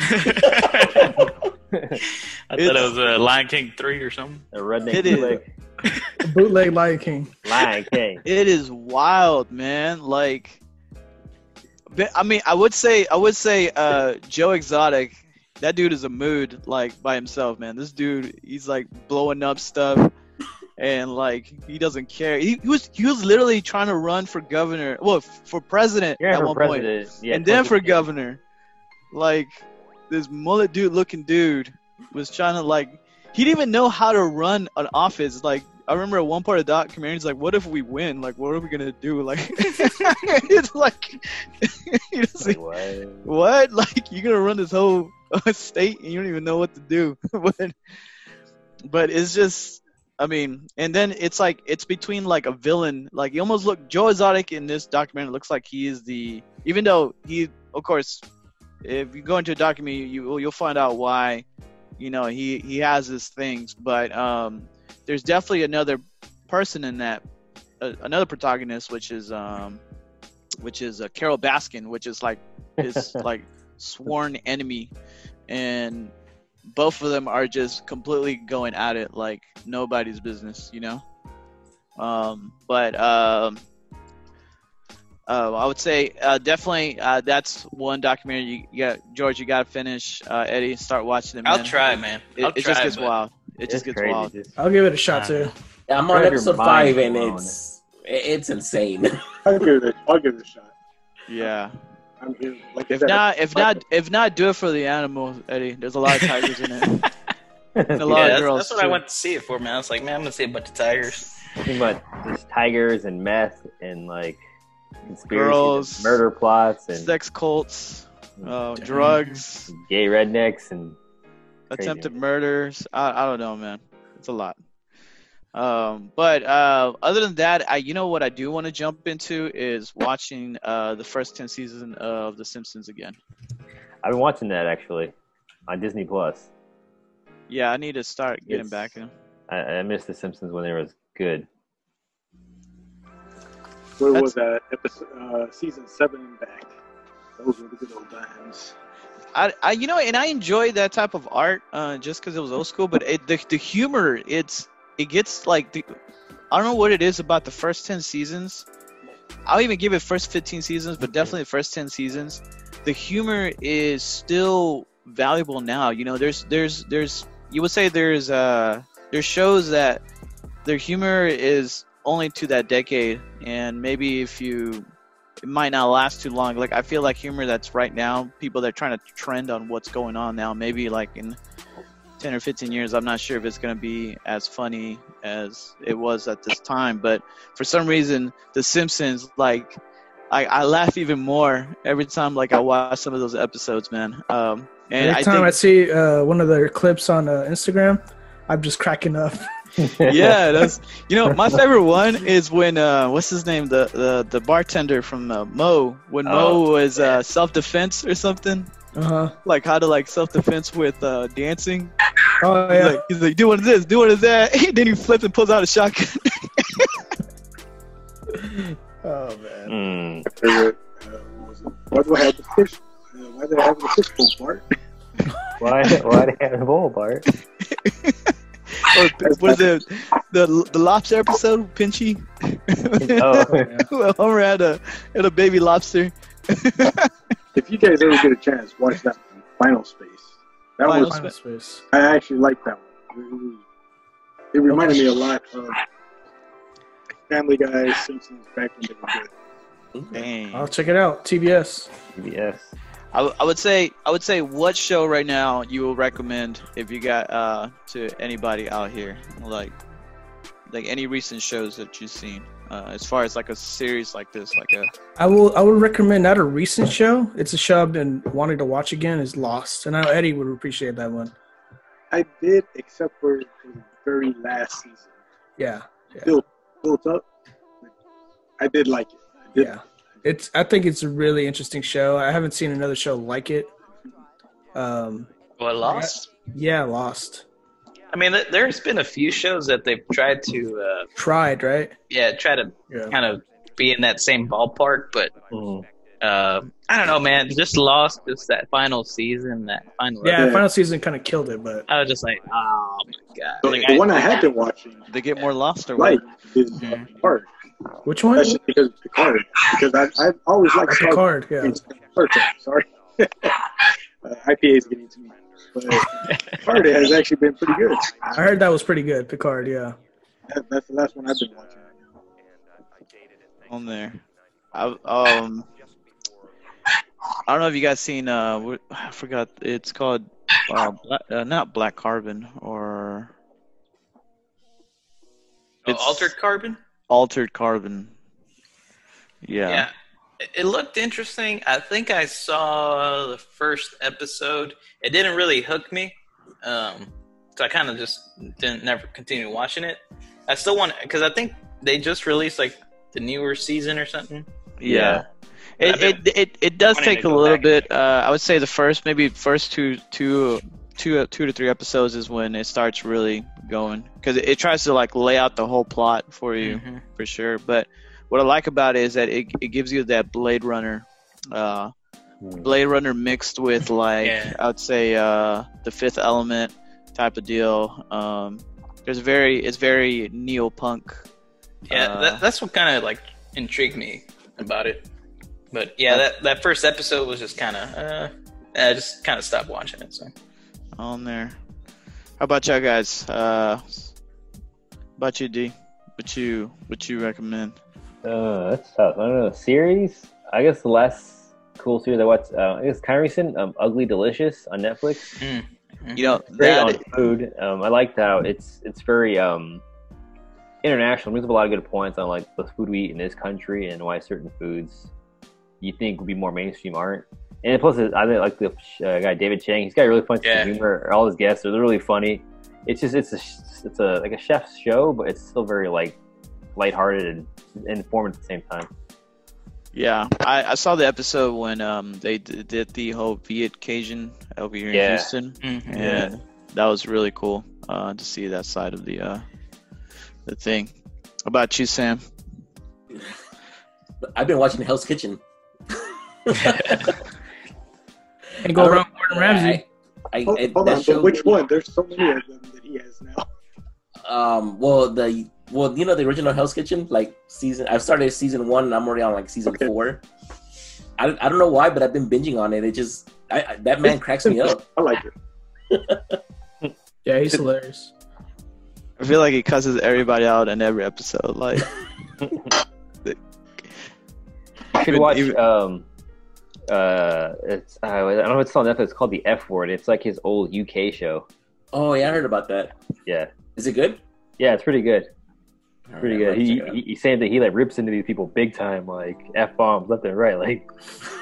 I thought it was uh, Lion King three or something. A redneck It is. flick. Bootleg Lion King. Lion King. It is wild, man. Like, but- I mean, I would say, I would say, uh, Joe Exotic. That dude is a mood, like, by himself, man. This dude, he's like blowing up stuff, and like he doesn't care. He, he was, he was literally trying to run for governor, well, f- for president Yeah, at for one president. point, Yeah, and then for twenty- governor. Like, this mullet dude looking dude was trying to like, he didn't even know how to run an office. Like, I remember at one part of the documentary, he's like, what if we win? Like, what are we gonna do? Like, it's like, you know, Like, what? what? Like, you're gonna run this whole uh, state and you don't even know what to do. but, but it's just, I mean, and then it's like, it's between like a villain. Like, you almost look, Joe Exotic in this documentary looks like he is the, even though he, of course, if you go into a documentary, you, you'll find out why, you know, he, he has his things. But um, there's definitely another person in that, uh, another protagonist, which is, um, which is uh, Carol Baskin, which is like his like sworn enemy, and both of them are just completely going at it like nobody's business, you know. Um, but um, uh, I would say uh, definitely uh, that's one documentary you, you got, George. You got to finish. Uh, Eddie, start watching it. Man. I'll try, man. It, I'll it try, just gets but- wild. It It's just gets crazy. wild. Just- I'll give it a shot Uh, too. Yeah, I'm Drive on your episode mind five, and blown. it's it's insane. I'll give it. I'll give it a shot. Yeah. I'm here. Like I If said, not, if not, if not, do it for the animals, Eddie. There's a lot of tigers in it. And a lot Yeah, of that's, girls. that's what I too. went to see it for, man. I was like, man, I'm gonna see a bunch of tigers. Too much. There's tigers and meth and like conspiracies, Girls. and murder plots and Sex cults, uh, Damn. drugs, gay rednecks and Crazy. attempted murders. I, I don't know, man. It's a lot. Um, but uh, other than that, I you know what I do want to jump into is watching uh, the first ten seasons of The Simpsons again. I've been watching that actually on Disney Plus. Yeah, I need to start getting It's- back in. I, I missed The Simpsons when they was good. where That's- was that episode? Uh, season seven and back. Those were the good old times. I, I you know, and I enjoy that type of art uh, just because it was old school. But it, the the humor, it's it gets like the, I don't know what it is about the first ten seasons. I'll even give it first fifteen seasons, but definitely the first ten seasons. The humor is still valuable now. You know, there's there's there's you would say there's uh there's shows that their humor is only to that decade, and maybe if you it might not last too long. Like I feel like humor that's right now, people that are trying to trend on what's going on now, maybe like in ten or fifteen years, I'm not sure if it's going to be as funny as it was at this time. But for some reason, The Simpsons, like I, I laugh even more every time like I watch some of those episodes, man. Um, and Every I time think, I see uh, one of their clips on uh, Instagram, I'm just cracking up. yeah, that's you know my favorite one is when uh what's his name the the, the bartender from uh, Mo when Mo Oh, was uh, self defense or something, Uh huh. like how to like self defense with uh dancing. Oh He's yeah. like he's like do one of this, do one of that. then he flips and pulls out a shotgun. Oh man. Mm. My favorite. Uh, what was it? Why do I have the fish? Uh, why do I have the fish bowl part? Why? Why do they have a bowl, Bart? or what is it the the lobster episode Pinchy? Oh, Homer had a had a baby lobster. If you guys ever get a chance, watch that one, Final Space. That Final was. Final space. I actually liked that one. It, was, it reminded me a lot of Family Guy, Simpsons back when they were good. Dang. I'll check it out. T B S. T B S. I, w- I would say I would say what show right now you will recommend if you got uh to anybody out here, like like any recent shows that you've seen uh, as far as like a series like this, like a I will. I would recommend not a recent show. It's a show I've been wanting to watch again. Is Lost, and I know Eddie would appreciate that one. I did, except for the very last season. Yeah. Yeah. Still built up. But I did like it. I did. Yeah. It's. I think it's a really interesting show. I haven't seen another show like it. Um. What, Lost? Yeah, Lost. I mean, th- there's been a few shows that they've tried to, uh, Tried, right? yeah, try to Yeah. kind of be in that same ballpark, but Mm. uh, I don't know, man. Just lost just that final season, that final. Yeah, Yeah. final season kind of killed it, but I was just like, oh my god. The, Like, the I- one I had been watching, They get more lost or like, what? is uh, Mhm. Picard. which one? That's just because of Picard. Because I, I've always liked Star Picard, yeah. Picard, sorry. uh, I P A is getting to me. But Picard has actually been pretty good. I heard that was pretty good, Picard. Yeah. That, that's the last one I've been watching. On there. I, um, I don't know if you guys seen. Uh, what, I forgot. It's called uh, Black, uh, not Black Carbon or Oh, it's- Altered Carbon. Altered Carbon. Yeah. Yeah. It- It looked interesting. I think I saw the first episode. It didn't really hook me, um, so I kind of just didn't never continue watching it. I still want because I think they just released like the newer season or something. Yeah. I've It, been it it it does wanting take to a go little back. bit. Uh, I would say the first maybe first two two two two to three episodes is when it starts really going because it, it tries to like lay out the whole plot for you Mhm. for sure. But what I like about it is that it it gives you that Blade Runner, uh, Blade Runner mixed with like Yeah. I would say uh, the Fifth Element type of deal. Um, there's very it's very neo-punk. Yeah, Uh, that, that's what kind of like intrigued me about it. But yeah, that, that first episode was just kind of, uh, I just kind of stopped watching it. So On there. How about y'all guys? Uh, how about you, D? What you what you recommend? Uh, that's tough. I don't know. Series? I guess the last cool series I watched, uh, I guess kind of recent, um, Ugly Delicious on Netflix. mm. You know Great that on food. Um, I liked how it's it's very um, international. It brings up a lot of good points on like the food we eat in this country and why certain foods you think would be more mainstream aren't. And plus, I think like the uh, guy David Chang. He's got a really funny sense of Yeah. humor. All his guests are really funny. It's just it's a it's a like a chef's show, but it's still very like lighthearted and informative at the same time. yeah, I, I saw the episode when um they d- did the whole Viet Cajun over here in Yeah. Houston, Mhm. and that was really cool uh, to see that side of the uh the thing. How about you, Sam? I've been watching Hell's Kitchen. And go around Gordon Ramsay. I, Hold, I, hold that on, show- but which one? There's so many of them that he has now. Um, well, the well, you know, the original Hell's Kitchen, like season. I've started season one, and I'm already on like season Okay. four. I, I don't know why, but I've been binging on it. It just I, I, that man cracks me up. I like it. Yeah, he's hilarious. I feel like he cusses everybody out in every episode. Like, You should Even- watch. even- Um, uh, it's uh, I don't know if it's on Netflix. It's called The F Word. It's like his old U K show. Oh yeah, I heard about that. Yeah, Is it good? yeah, it's pretty good. All Pretty right, I'm good. gonna He, check it out. he he's saying that he like rips into these people big time, like f bombs left and right. Like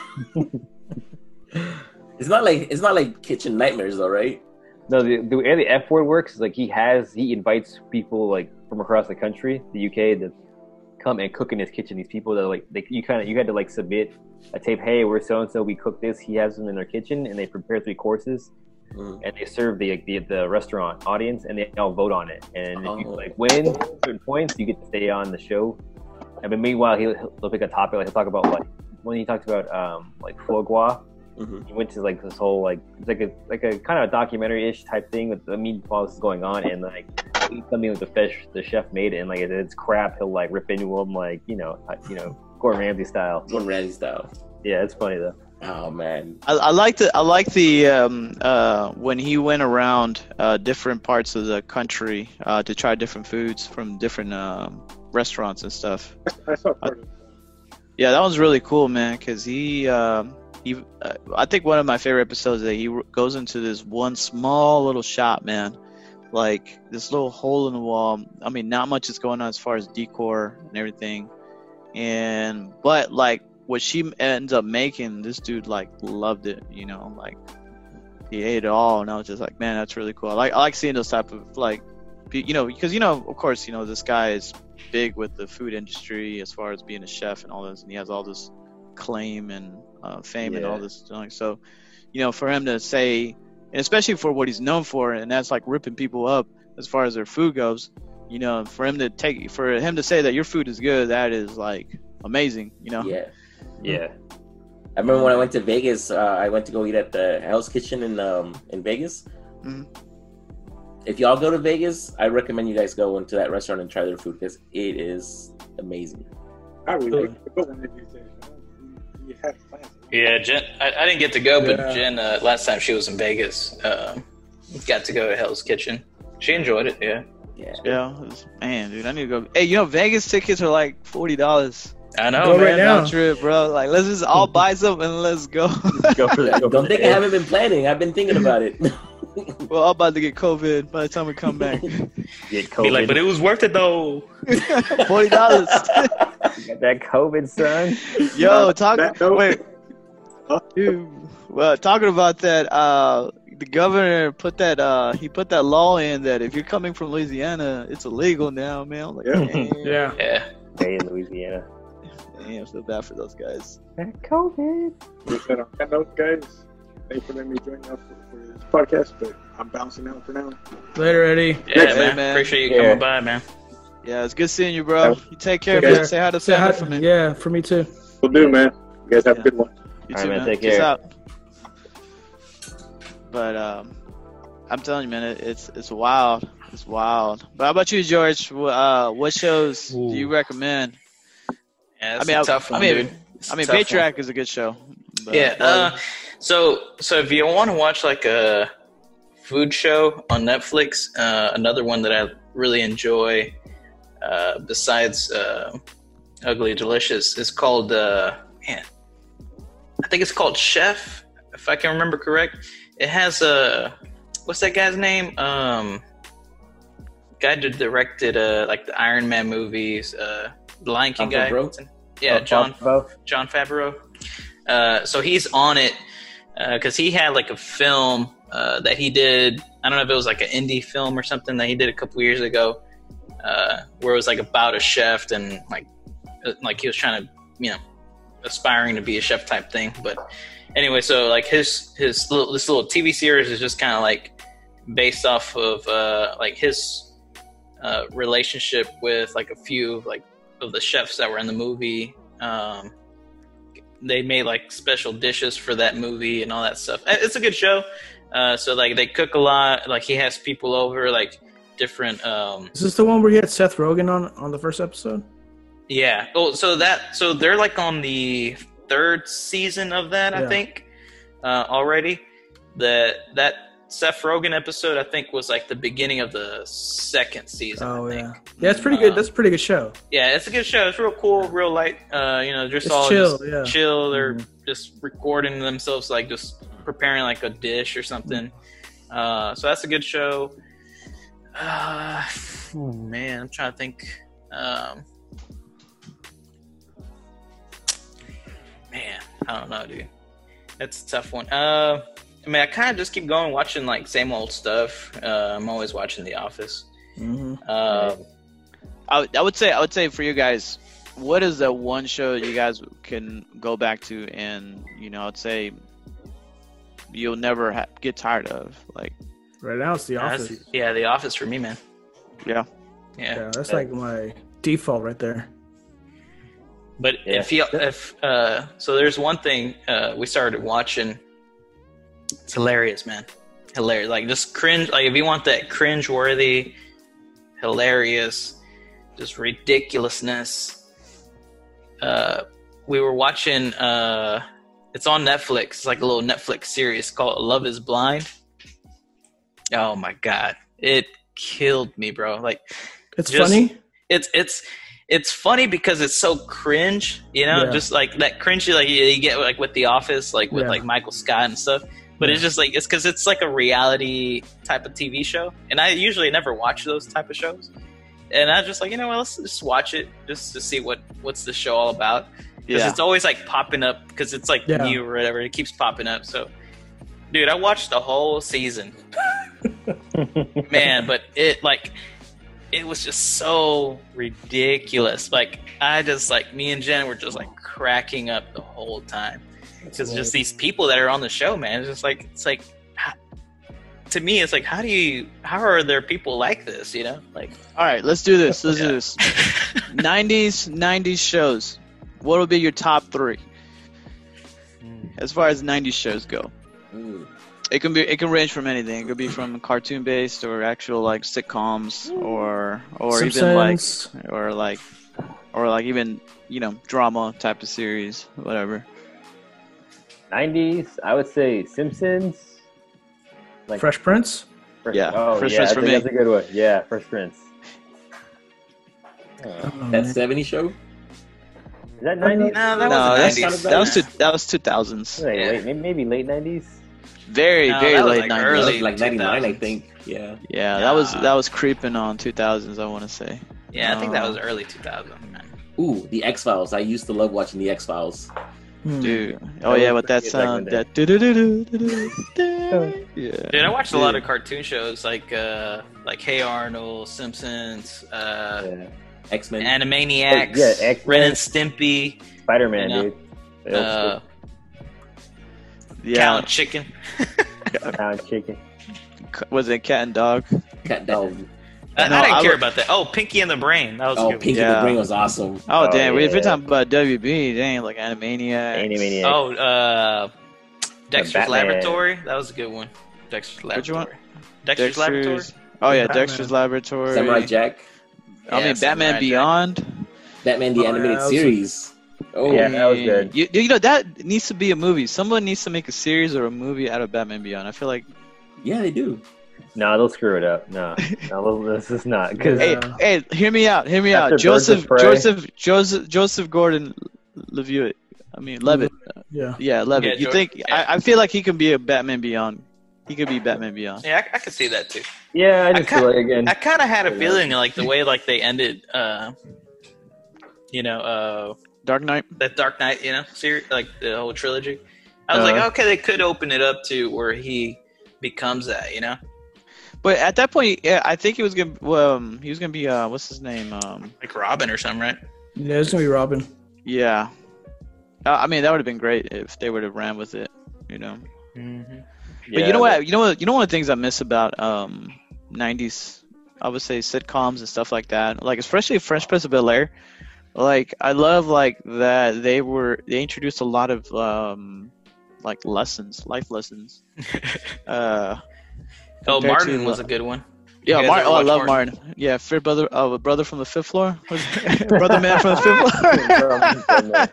It's not like it's not like Kitchen Nightmares though, right? no, the the way the F word works is like he has he invites people like from across the country, the U K, to come and cook in his kitchen. These people that are, like they, you kind of you had to like submit a tape. Hey, we're so and so. We cook this. He has them in their kitchen, and they prepare three courses. Mm. And they serve the, the the restaurant audience, and they all vote on it. And if you Oh. like win certain points, you get to stay on the show. And but meanwhile, he'll, he'll pick a topic. Like he'll talk about like when he talks about um like foie gras. hmm He went to like this whole like it's like a like a kind of a documentary ish type thing with the meat while this is going on, and like eat something that the fish the chef made, and like if it's crap, he'll like rip into him like you know uh, you know Gordon Ramsay style. Gordon Ramsay style. Yeah, it's funny though. Oh man. I, I like the I like the um, uh, when he went around uh, different parts of the country uh, to try different foods from different um, restaurants and stuff. I saw part of it. Yeah, that was really cool, man. Cause he um, he uh, I think one of my favorite episodes is that he goes into this one small little shop, man. Like this little hole in the wall. I mean, not much is going on as far as decor and everything, and but like. What she ends up making, this dude like loved it, you know, like he ate it all, and I was just like, man, that's really cool. I like I like seeing those type of like, pe- you know, because you know, of course, you know, this guy is big with the food industry as far as being a chef and all this, and he has all this claim and uh, fame and all Yeah. this. Like, so, you know, for him to say, and especially for what he's known for, and that's like ripping people up as far as their food goes, you know, for him to take, for him to say that your food is good, that is like amazing, you know. Yeah. Yeah, I remember when I went to Vegas. Uh, I went to go eat at the Hell's Kitchen in um in Vegas. Mhm. If y'all go to Vegas, I recommend you guys go into that restaurant and try their food because it is amazing. I really like to go one of these days. You had plans. Yeah, Jen. I, I didn't get to go, but Yeah. Jen, uh, last time she was in Vegas, um, got to go to Hell's Kitchen. She enjoyed it. Yeah, Yeah. Yeah, it was- man, dude, I need to go. Hey, you know, Vegas tickets are like forty dollars. I know, Go man. right now. Round trip, bro. Like, let's just all buy some and let's go. Go for the, go for Don't the think I day. haven't been planning. I've been thinking about it. We're all about to get COVID by the time we come back. Get Be like, COVID. but it was worth it though. Forty dollars. Got that COVID, son. Yo, talk. That note- Wait, Huh? dude. Well, talking about that, uh, the governor put that. Uh, he put that law in that if you're coming from Louisiana, it's illegal now, man. I'm like, Yeah. damn, Yeah. Yeah. Stay in Louisiana. damn, I feel bad for those guys. That COVID. We said on that note, guys, thanks for letting me join you for, for this podcast, but I'm bouncing out for now. Later, Eddie. Yeah, Next man. man. Appreciate you Yeah. coming by, man. Yeah, it's good seeing you, bro. You take care, Take man. care. Say hi to Say hi. family for me. Yeah, for me too. We'll do, man. You guys have Yeah. a good one. You All too, right, man, man. take Peace care. out. But um, I'm telling you, man, it, it's it's wild. It's wild. But how about you, George? Wh- Uh, what shows do you Ooh. recommend? Yeah, that's I mean, a I- tough I one, mean, dude. It's I a mean, tough one. Patriarch is a good show. But, Yeah. Uh, so so if you want to watch like a food show on Netflix, uh, another one that I really enjoy, uh, besides uh, Ugly Delicious, is called uh, man. I think it's called Chef, if I can remember correct. It has a what's that guy's name? Um, guy that directed uh like the Iron Man movies, uh, the Lion King John guy. Favreau? Yeah, Oh, John Favreau. John Favreau. Uh, so he's on it because he had like a film uh, that he did. I don't know if it was like an indie film or something that he did a couple years ago, uh, where it was like about a chef and like uh, like he was trying to, you know, aspiring to be a chef type thing. But anyway, so like his his little, this little T V series is just kind of like based off of uh, like his uh, relationship with like a few like of the chefs that were in the movie. Um, they made like special dishes for that movie and all that stuff. It's a good show. Uh, so like they cook a lot. Like he has people over, like different. Um, Is this the one where you had Seth Rogen on on the first episode? yeah. Oh, so that so they're like on the third season of that, I Yeah. think, uh, already. That that Seth Rogen episode, I think, was like the beginning of the second season. Oh I yeah, think. yeah. It's pretty good. Uh, That's a pretty good show. Yeah, it's a good show. It's real cool, real light. Uh, you know, just It's all chill, just yeah. chill. They're Mhm. just recording themselves, like just preparing like a dish or something. Uh, so that's a good show. Uh, oh man, I'm trying to think. Um, man, I don't know, dude. That's a tough one. Uh, I mean, I kind of just keep going watching like same old stuff. Uh, I'm always watching The Office. Mm-hmm. Uh, I would, I would say I would say for you guys, what is the one show that you guys can go back to and you know I'd say you'll never ha- get tired of like Right now, it's The that's- Office. yeah, The Office for me, man. yeah. Yeah. Yeah, that's like my default right there. But Yeah. if you, if uh, so, there's one thing uh, we started watching. It's hilarious, man. Hilarious, like just cringe. Like if you want that cringe-worthy, hilarious, just ridiculousness. Uh, we were watching. Uh, it's on Netflix. It's like a little Netflix series called Love Is Blind. Oh my god, it killed me, bro. Like It's Just- funny. it's it's it's funny because it's so cringe, you know, Yeah. just like that cringy like you, you get like with The Office, like with Yeah. like Michael Scott and stuff. But it's Yeah. just like it's because it's like a reality type of T V show, and I usually never watch those type of shows. And I was just like, you know what, let's just watch it just to see what what's the show all about. Because Yeah. it's always like popping up because it's like Yeah. new or whatever. It keeps popping up. So, dude, I watched the whole season. Man, but it like it was just so ridiculous. Like I just like me and Jen were just like cracking up the whole time because just these people that are on the show, man. It's just like it's like how, to me, it's like how do you how are there people like this? You know, like All right, let's do this. Let's Yeah. do this. nineties nineties shows. What would be your top three? as far as nineties shows go. Ooh. It can be it can range from anything. It could be from cartoon based or actual like sitcoms or or even like Simpsons. or like or like even you know drama type of series, whatever. nineties, I would say Simpsons. Like Fresh Prince. Fresh- Yeah, oh, Fresh yeah, Prince I for think me. that's a good one. Yeah, Fresh Prince. Uh, Oh, That man. seventies show? is that nineties? No, that No, was that's the nineties. that was two, that was two thousands. Like Yeah. late, maybe, maybe late nineties. Very No, very that was late like nineties. That was early like ninety-nine, I two thousands. think. Yeah. Yeah, that was Nah. that was creeping on two thousands. I want to say. Yeah, I think that Uh, was early two thousand, man. Ooh, the X Files. I used to love watching the X Files. Hmm. Dude, oh was yeah, with that pretty good back sound, in the that do-do-do-do-do-do-do. Yeah. Dude, I watched a lot Yeah. of cartoon shows like uh, like Hey Arnold, Simpsons, uh, Yeah. X Men. Animaniacs, Oh, yeah, X-Men. Ren and Stimpy, Spider Man, You know, dude. That was uh, Yeah. Cow and Chicken. cool. Pound chicken. Was it Cat and Dog? Cat Dog. I, No, I didn't I care would- about that. Oh, Pinky and the Brain. That was a Oh, good. Pinky Yeah. the Brain was awesome. Oh, Oh, damn! If you're yeah. talking about W B, dang, like Animaniacs. Animaniacs. Oh, uh, Dexter's Batman. Laboratory. That was a good one. Dexter's Which one? Laboratory. Dexter's, Laboratory. Oh yeah, Batman. Dexter's Laboratory. Samurai Jack. I Yeah, mean, Samurai Batman Jack. Beyond. Batman the Oh, yeah, Animated that was- Series. Oh, Yeah, that was good. You, you know that needs to be a movie. Someone needs to make a series or a movie out of Batman Beyond. I feel like. yeah, they do. No, they'll screw it up. No, no, this is not because Hey, Yeah. hey, hear me out. Hear me After out. Birds Joseph, of Prey. Joseph, Joseph, Joseph Gordon Levitt. I mean Levitt. Yeah. Yeah, Levitt. Yeah, you George- think? yeah. I, I feel like he could be a Batman Beyond. He could be Batman Beyond. Yeah, I, I could see that too. yeah, I I just ca- feel like again. I kind of had a Yeah. feeling like the way like they ended, uh, you know, uh, Dark Knight. that Dark Knight, you know, series, like the whole trilogy. I was Uh, like, okay, they could open it up to where he becomes that, you know. But at that point, yeah, I think he was gonna. Um, he was gonna be. Uh, what's his name? Um, Like Robin or something, right? Yeah, it's gonna be Robin. yeah. Uh, I mean, that would have been great if they would have ran with it. You know. Mm-hmm. But you know what? You know what? You know one of the things I miss about um nineties, I would say sitcoms and stuff like that. Like especially Fresh Prince of Bel Air. Like I love like that they were they introduced a lot of um like lessons, life lessons. uh, Oh, compared Martin to, was uh, a good one. Yeah, guys Martin. ever Oh, I watch love Martin? Martin. Yeah, Fifth brother, uh, brother from the fifth floor. Was it? Brother man from the fifth floor.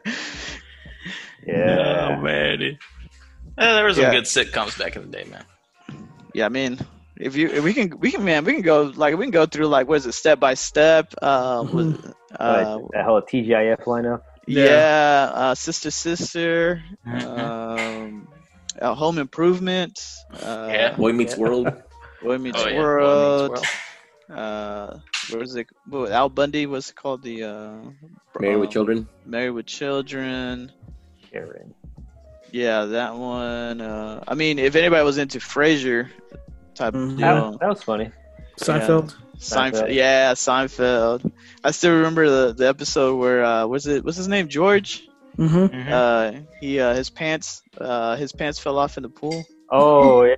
yeah. Oh man, dude. Yeah, there were some Yeah. good sitcoms back in the day, man. Yeah, I mean, if you if we can we can man we can go like we can go through like what is it step by step. Uh, with, uh, Like, that whole T G I F lineup. yeah, Yeah. uh, sister sister, Mhm. um, uh, home improvement. Uh, Yeah. Boy Meets World. Boy Meets Oh, yeah, Boy Meets World. World. Uh, what was it? What, Al Bundy was it called the uh, Married with um, Children. Married with Children. Sharon. Yeah, that one. Uh, I mean, if anybody was into Frasier type Mhm. deal, That, that was funny. Seinfeld. Seinfeld. Seinfeld. Yeah, Seinfeld. I still remember the, the episode where uh, was it? What's his name? George. Mm-hmm. Mhm. Uh, he uh, his pants uh, his pants fell off in the pool. Oh yeah.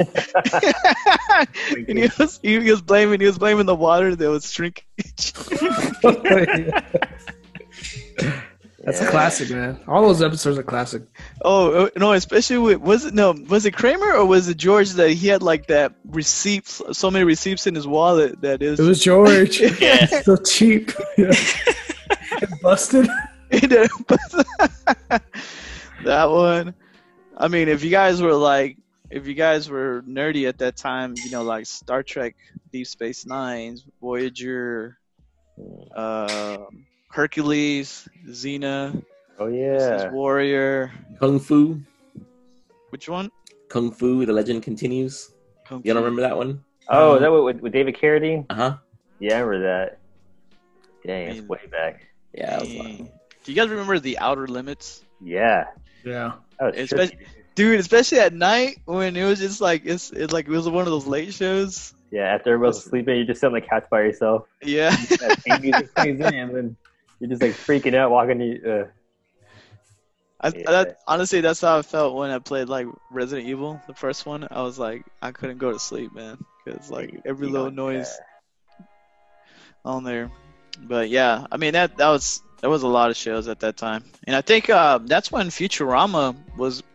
and he was he was blaming he was blaming the water that was shrinkage. That's Yeah. a classic, man. All those episodes are classic. Oh uh, no, especially with was it no was it Kramer or was it George that he had like that receipts so many receipts in his wallet that is It was George. Yeah. So cheap. Yeah. Get busted. that one. I mean, if you guys were like, if you guys were nerdy at that time, you know, like Star Trek, Deep Space Nine, Voyager, uh, Hercules, Xena, Oh This is yeah. Warrior. Kung Fu. Which one? Kung Fu, The Legend Continues. Kung You don't Fu. remember that one? Oh, is that with, with David Carradine? Uh huh. Yeah, I remember that. Dang, it's Man. way back. Yeah, that was Dang. fun. Do you guys remember The Outer Limits? Yeah. Yeah. That was It's tricky. Dude, especially at night when it was just like it's it's like it was one of those late shows. Yeah, after everyone's sleeping, you just sit on the couch by yourself. Yeah. That theme music plays in, and then you're just like freaking out walking. To, uh, I, Yeah. that, honestly, that's how I felt when I played like Resident Evil, the first one. I was like, I couldn't go to sleep, man, because like every you little know, noise on there. But yeah, I mean that that was that was a lot of shows at that time, and I think uh, that's when Futurama was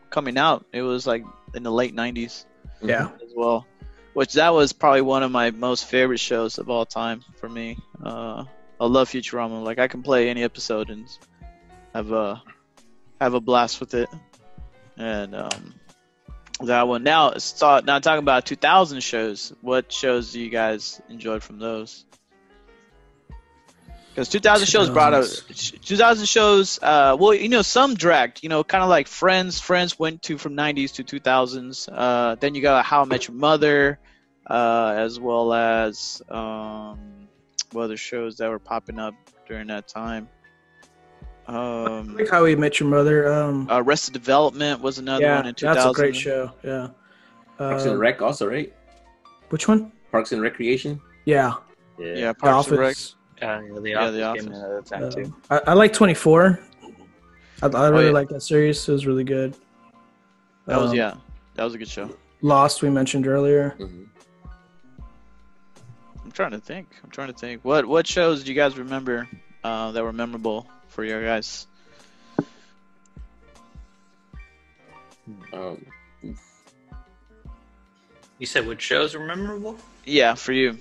coming out. It was like in the late nineties Yeah. as well, which that was probably one of my most favorite shows of all time for me. Uh, I love Futurama. Like I can play any episode and have a have a blast with it. And um, that one. Now, it's thought, now talking about two thousand shows. What shows do you guys enjoyed from those? Because two thousand shows brought up two thousand shows. Uh, well, you know, some dragged. You know, kind of like Friends. Friends went to from nineties to two thousands. Uh, then you got How I Met Your Mother, uh, as well as um, what other shows that were popping up during that time. I Um, like How We Met Your Mother. Um, uh, Arrested Development was another yeah, one in two thousand. that's a great show. Yeah. Parks and Uh, Rec also, right? which one? Parks and Recreation. Yeah. Yeah. Yeah, The Parks and Rec. Office. Uh, yeah, the Yeah, office, The came Office. out at the time too. Um, I, I like twenty-four. I, I really yeah. like that series. It was really good. That was Um, yeah, that was a good show. Lost, we mentioned earlier. Mm-hmm. I'm trying to think. I'm trying to think. What what shows do you guys remember uh, that were memorable for you guys? Um, You said which shows were memorable? Yeah, for you.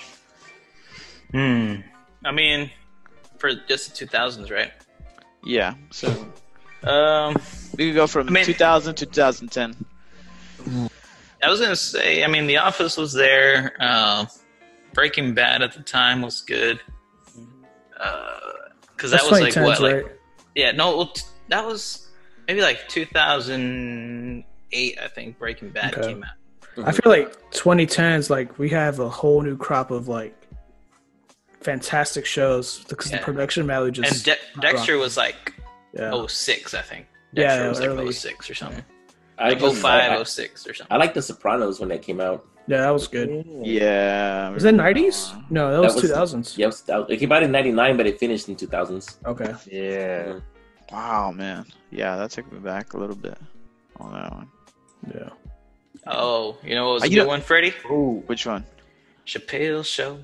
Hmm. I mean, for just the two thousands, right? Yeah. So Um, we could go from I mean- two thousand to twenty ten. I was gonna say, I mean, The Office was there. Uh, Breaking Bad at the time was good. Because that That's was like twenty tens, what, like right? yeah, no, well, t- that was maybe like two thousand eight. I think Breaking Bad Okay. came out. I feel like twenty tens, like we have a whole new crop of like fantastic shows because Yeah. the production value just And De- Dexter was like yeah. oh six, I think. Yeah, Dexter was like early. oh six or something. I Like just- oh five, I- oh six or I something. like The Sopranos when that came out. yeah, that was good. Yeah. Was that nineties? No, that That was was- two thousands. Yeah, it, was, that- it came out in ninety-nine, but it finished in two thousands. Okay. Yeah. Wow, man. Yeah, that took me back a little bit on that one. Yeah. Oh, you know what was Uh, a you good know- one, Freddie? Ooh. Which one? Chappelle's Show.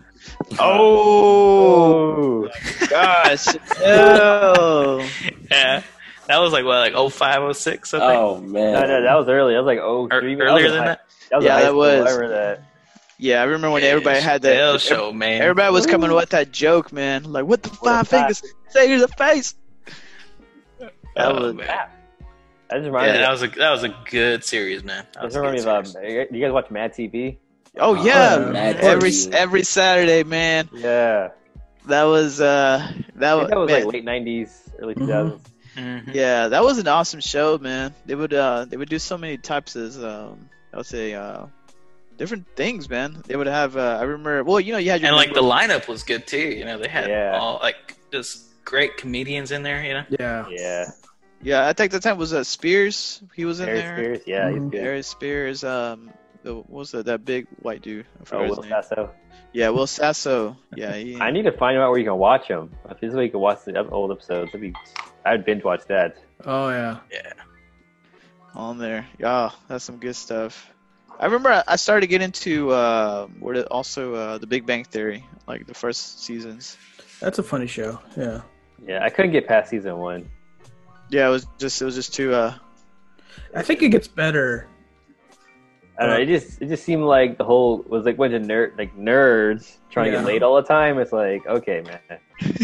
Oh Oh. gosh. Oh. Yeah. That was like what, like oh five, oh six, I think? Oh man, No, no, that was early. That was like oh Or, three. earlier than that? That was Yeah, yeah, that that was- was. I remember that. Yeah, I remember when everybody had Chappelle's that. Show, man. Everybody was coming with that joke, man. Like, what the What five a fact. fingers say to the face? That Oh, was man. That just Yeah, reminded that me. was a that was a good series, man. That That was just a reminded good me of. series. Um, you guys watch Mad T V? oh Oh, yeah, Mad every T V. every Saturday, man. Yeah. That was uh that I was, think that was man, like late nineties, early Mhm. two thousands. Mhm. yeah, that was an awesome show, man. They would uh they would do so many types of um I would say uh different things, man. They would have uh, I remember well you know you had your And like the number- lineup was good too. You know, they had Yeah. all like just great comedians in there. You know, Yeah. Yeah. yeah I think the time was uh, Spears. He was in Harry there. Spears. Yeah, he's Mhm. good. Harry Spears. Um, the, what was that? That big white dude. I Oh, forgot Will his name. Sasso. Yeah, Will Sasso. Yeah, he, I need to find out where you can watch them. If this way you can watch the ep- old episodes, that'd be. I'd binge watch that. Oh yeah. on there. Yeah, that's some good stuff. I remember I- I started to get into uh, what it- also uh, the Big Bang Theory, like the first seasons. That's a funny show. Yeah. Yeah, I couldn't get past season one. Yeah, it was just it was just too. Uh, I think it gets better. I don't know. It just it just seemed like the whole was like a bunch of nerd like nerds trying to Yeah. get laid all the time. It's like okay, man.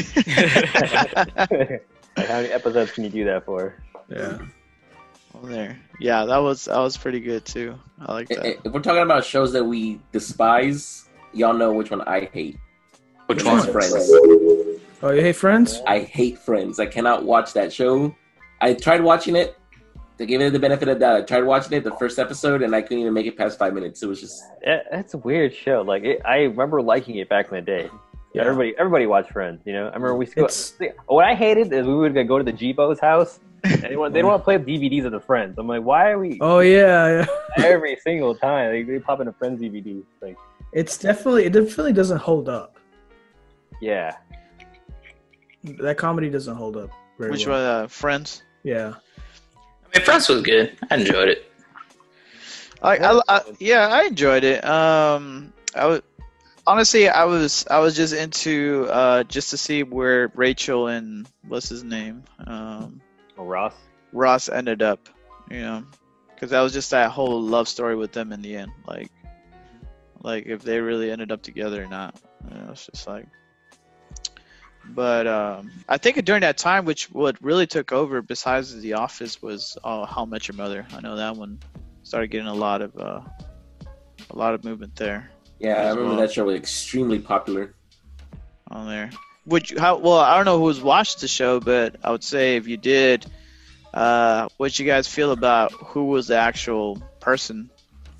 Like, how many episodes can you do that for? Yeah. on there. Yeah, that was that was pretty good too. I like that. If we're talking about shows that we despise, y'all know which one I hate. which Which one's one? Friends. Oh, you hate Friends? I hate Friends. I cannot watch that show. I tried watching it to give it the benefit of the doubt. I tried watching it the first episode and I couldn't even make it past five minutes. It was just Yeah, that's a weird show. Like it, I remember liking it back in the day. Yeah. Everybody everybody watched Friends. You know, I remember we still. It's- What I hated is we would go to the G-Bo's house. And they want they don't want to play D V Ds of the Friends. I'm like, why are we Oh yeah, yeah. every single time they, they pop in a Friends D V D? Like, It's definitely it definitely doesn't hold up. yeah. That comedy doesn't hold up very Which well. one? Uh, Friends. Yeah. I mean, Friends was good. I enjoyed it. I, I, I yeah, I enjoyed it. Um, I was honestly, I was I was just into uh just to see where Rachel and what's his name, um, Oh, Ross. Ross ended up. You know, because that was just that whole love story with them in the end. Like, like if they really ended up together or not. You know, it's just like. But um, I think during that time, which what really took over besides The Office was uh, How I Met Your Mother. I know that one started getting a lot of uh, a lot of movement there. Yeah, I remember well. that show was extremely popular on there. Would you? How well? I don't know who's watched the show, but I would say if you did, uh, what you guys feel about who was the actual person?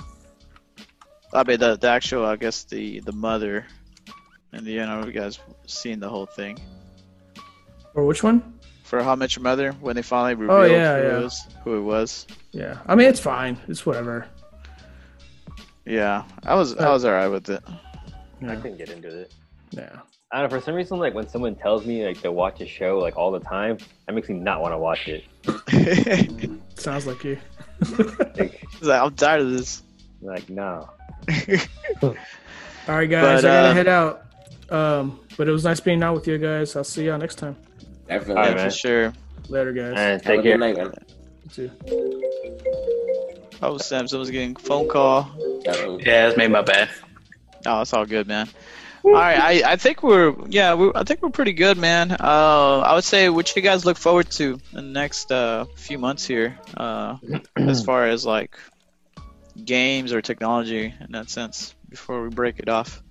I mean, the the actual, I guess the the mother. In the end, I don't know if you guys seen the whole thing. For which one? For How I Met Your Mother, when they finally revealed oh, yeah, who, yeah. It was, who it was. Yeah, I mean it's fine. It's whatever. Yeah, I was I was alright with it. Yeah. I couldn't get into it. Yeah. I don't know, for some reason, like when someone tells me like to watch a show like all the time, that makes me not want to watch it. Sounds like you. like, like, I'm tired of this. Like no. All right, guys, but, I gotta uh, head out. Um, but it was nice being out with you guys. I'll see y'all next time. Definitely, All right, man. for sure. Later, guys. And Have take a care. good night, man. You too. Oh, Sam, someone's getting a phone call. Yeah, Yeah, it's made my bad. Oh, it's all good, man. All right, I, I think we're yeah, we I think we're pretty good, man. Uh, I would say what you guys look forward to in the next uh, few months here, uh, as far as like games or technology in that sense. Before we break it off.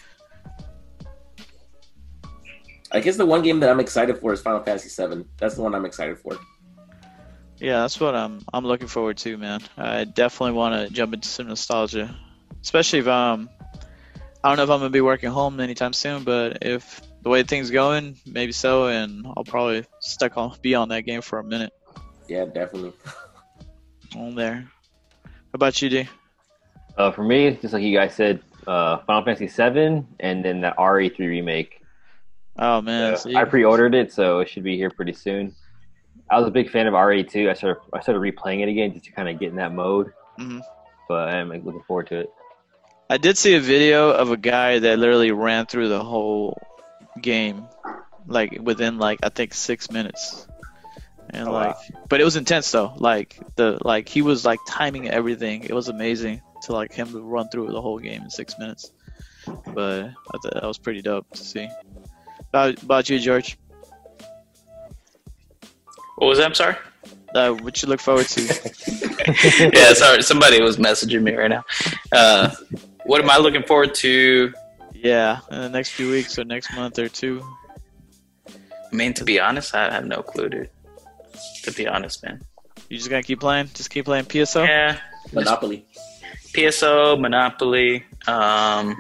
I guess the one game that I'm excited for is Final Fantasy seven. That's the one I'm excited for. Yeah, that's what I'm I'm looking forward to, man. I definitely want to jump into some nostalgia, especially if um I don't know if I'm gonna be working home anytime soon, but if the way things going, maybe so, and I'll probably stuck on be on that game for a minute. Yeah, definitely. On there. How about you, D? Uh, for me, just like you guys said, uh, Final Fantasy seven, and then the R E three remake. Oh man, So I pre-ordered it, so it should be here pretty soon. I was a big fan of R E two. I started I started replaying it again just to kind of get in that mode. Mm-hmm. But I'm like, looking forward to it. I did see a video of a guy that literally ran through the whole game, like within like I think six minutes, and Oh, like, wow. but it was intense though. Like the like he was like timing everything. It was amazing to like him to run through the whole game in six minutes. But I thought that was pretty dope to see. About, about you, George? What was that? I'm sorry. Uh, what you look forward to? Yeah, sorry. Somebody was messaging me right now. Uh, what am I looking forward to? Yeah, in the next few weeks or next month or two. I mean, to be honest, I have no clue, dude. To be honest, man. You just gonna keep playing? Just keep playing P S O? Yeah. Monopoly. P S O, Monopoly. Um,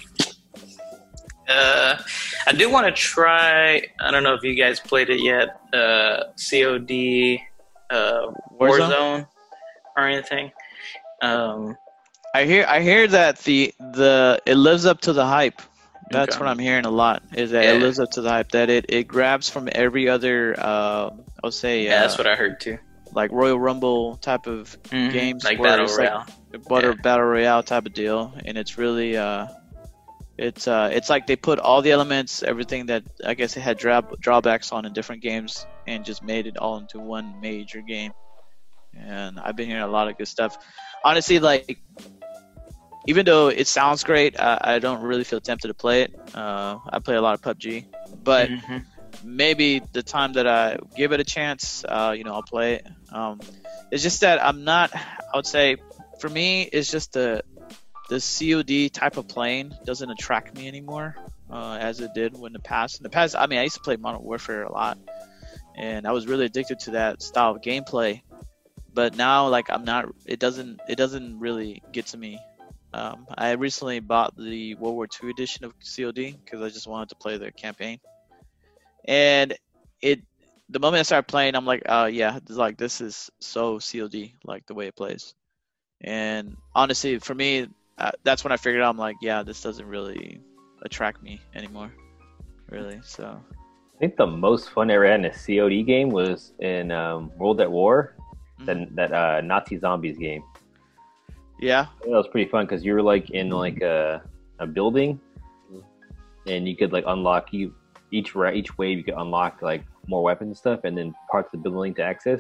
uh, I do want to try. I don't know if you guys played it yet. Uh, C O D, uh, Warzone? Warzone, or anything. Um, I hear I hear that the the it lives up to the hype. That's Okay. what I'm hearing a lot. Is that Yeah. it lives up to the hype. That it, it grabs from every other. Uh, I'll say. yeah, uh, that's what I heard too. like Royal Rumble type of Mhm. games, Like where Battle it's Royale. like butter Yeah. battle royale type of deal, and it's really uh, it's uh, it's like they put all the elements, everything that I guess it had draw- drawbacks on in different games, and just made it all into one major game. And I've been hearing a lot of good stuff. Honestly, like even though it sounds great, I, I don't really feel tempted to play it. Uh, I play a lot of P U B G, but Mhm. maybe the time that I give it a chance, uh, you know, I'll play it. Um, it's just that I'm not. I would say, for me, it's just the the C O D type of playing doesn't attract me anymore, uh, as it did when the past. In the past, I mean, I used to play Modern Warfare a lot, and I was really addicted to that style of gameplay. But now, like, I'm not. It doesn't. It doesn't really get to me. Um, I recently bought the World War Two edition of C O D because I just wanted to play the campaign. And it, the moment I started playing, I'm like, uh, yeah, it's like this is so C O D, like the way it plays. And honestly, for me, uh, that's when I figured out, I'm like, yeah, this doesn't really attract me anymore, really. So I think the most fun I ever had in a C O D game was in um, World at War, that that uh, Nazi zombies game. yeah, That was pretty fun because you were like in like a a building, and you could like unlock you each ra- each wave you could unlock like more weapons and stuff, and then parts of the building to access.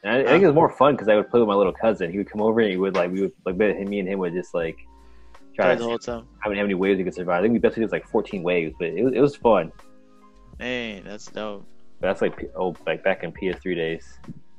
And I, I think it was more fun because I would play with my little cousin. He would come over and he would like we would like me and him would just like try Play to the whole time. how many how many waves we could survive. I think we best did was like fourteen waves, but it was it was fun. Hey, that's dope. But that's like oh like back in P S three days.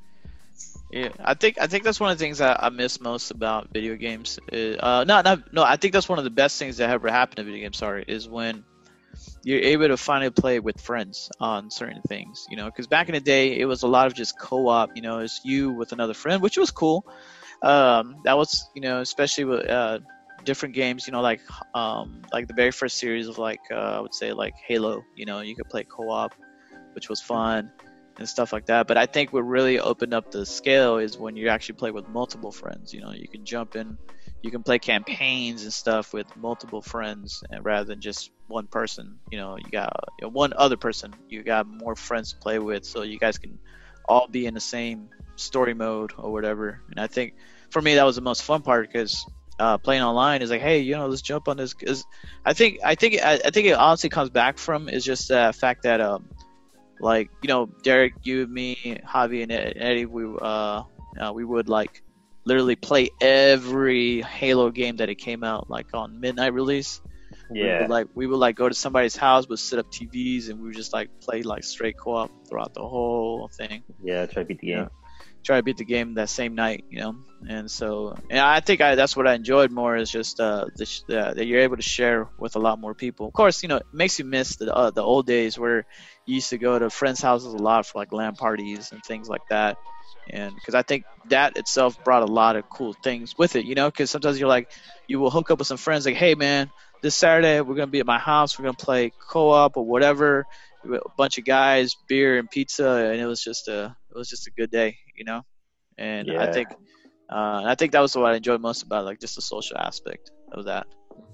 Yeah, I think I think that's one of the things I, I miss most about video games. Is, uh, no, no, no. I think that's one of the best things that ever happened to video games. Sorry, is when you're able to finally play with friends on certain things. You know, because back in the day, it was a lot of just co-op. You know, it's you with another friend, which was cool. Um, that was, you know, especially with uh, different games. You know, like um, like the very first series of like uh, I would say like Halo. You know, you could play co-op, which was fun. And stuff like that. But I think what really opened up the scale is when you actually play with multiple friends. You know, you can jump in, you can play campaigns and stuff with multiple friends, and rather than just one person. You know, you got you know, one other person. You got more friends to play with, so you guys can all be in the same story mode or whatever. And I think for me that was the most fun part because uh, playing online is like, hey, you know, let's jump on this. Cause I think I think I, I think it honestly comes back from is just the fact that um. Like, you know, Derek, you, me, Javi, and Eddie, we uh, uh, we would like literally play every Halo game that it came out like on midnight release. Yeah. We would, like we would like go to somebody's house, would set up T Vs, and we would just like play like straight co-op throughout the whole thing. Yeah, try to beat the game. Yeah. Try to beat the game that same night, you know. And so, and I think I that's what I enjoyed more is just uh, the, uh, that you're able to share with a lot more people. Of course, you know, it makes you miss the uh, the old days where you used to go to friends' houses a lot for like LAN parties and things like that. And because I think that itself brought a lot of cool things with it, you know, because sometimes you're like, you will hook up with some friends like, hey, man, this Saturday we're going to be at my house. We're going to play co-op or whatever. A bunch of guys, beer and pizza. And it was just a, it was just a good day, you know. And Yeah. I think, uh, I think that was what I enjoyed most about like just the social aspect of that,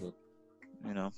you know.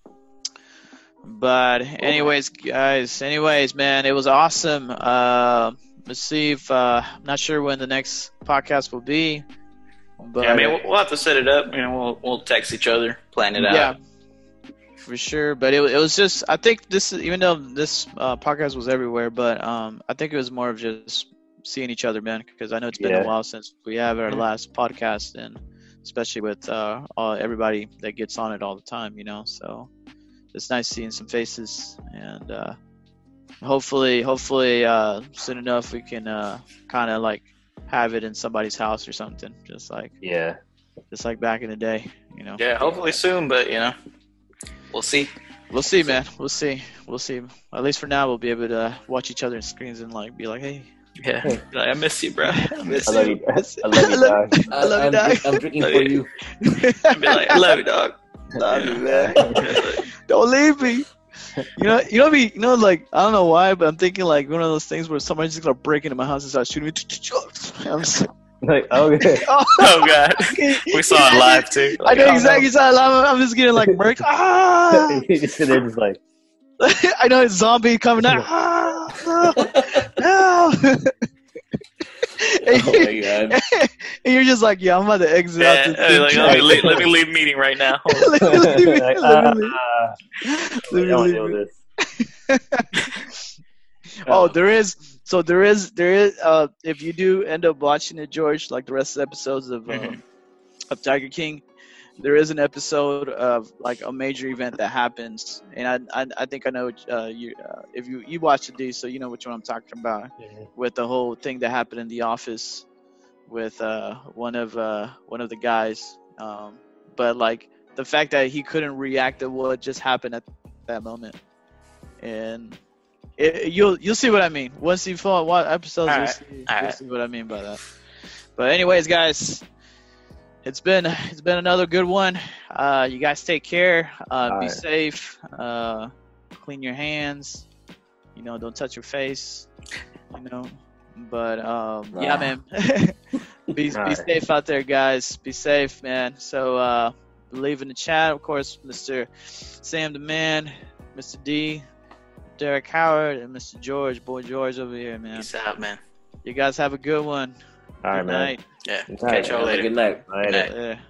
But anyways, guys, anyways, man, it was awesome. Uh, let's see if uh, I'm not sure when the next podcast will be. But Yeah, I mean, we'll, we'll have to set it up. You know, we'll we'll text each other, plan it out. yeah, for sure. But it it was just I think this even though this uh, podcast was everywhere, but um, I think it was more of just seeing each other, man. Because I know it's been Yeah. a while since we have our last podcast, and especially with uh, all, everybody that gets on it all the time, you know. So it's nice seeing some faces, and uh, hopefully, hopefully, uh, soon enough we can uh, kind of like have it in somebody's house or something, just like Yeah. just like back in the day, you know. Yeah, hopefully soon, but you know, we'll see. We'll see, man. We'll see. We'll see. At least for now, we'll be able to watch each other's screens and like be like, hey. Yeah, Like, I miss you, bro. I miss I love you. you. I love you, dog. I love you, I'm, dog. drink- I'm drinking Love for you. you. I'd be like, I love you, dog. Love you, man. Don't leave me. You know, you know me. You know, like I don't know why, but I'm thinking like one of those things where somebody's just gonna break into my house and start shooting me. I'm just like, Like, okay. oh, Oh god, we saw it live too. I Like, know oh, exactly. So I'm, I'm just getting like murked. Ah! You just sit there just like, I know it's zombie coming out. Ah! No! and, Oh my god. and you're just like, yeah, I'm about to exit Yeah, out this uh, thing. like, let, me leave, let me leave meeting right now. Let me leave it. like, Let me leave ah, it. I Let me don't leave know it. this. Oh, there is. So there is. There is. Uh, if you do end up watching it, George, like the rest of the episodes of um, Mhm. of Tiger King, there is an episode of like a major event that happens, and I I, I think I know uh, you uh, if you you watched it, D, so you know which one I'm talking about. With the whole thing that happened in the office with uh, one of uh, one of the guys, um, but like the fact that he couldn't react to what just happened at that moment, and it, you'll you'll see what I mean once you follow what episodes. All You'll, right. see, All you'll right. see what I mean by that. But anyways, guys, it's been it's been another good one. Uh, you guys take care. Uh, be right. safe. Uh, clean your hands. You know, don't touch your face. You know, but um, yeah, Ah. man. be be All right. safe out there, guys. Be safe, man. So uh, leave in the chat, of course, Mister Sam the Man, Mister D, Derek Howard, and Mister George, boy George over here, man. Peace out, man. You guys have a good one. All right, Good man. night. Yeah, All right, catch y'all Have a later. Good night. Later. night. Yeah.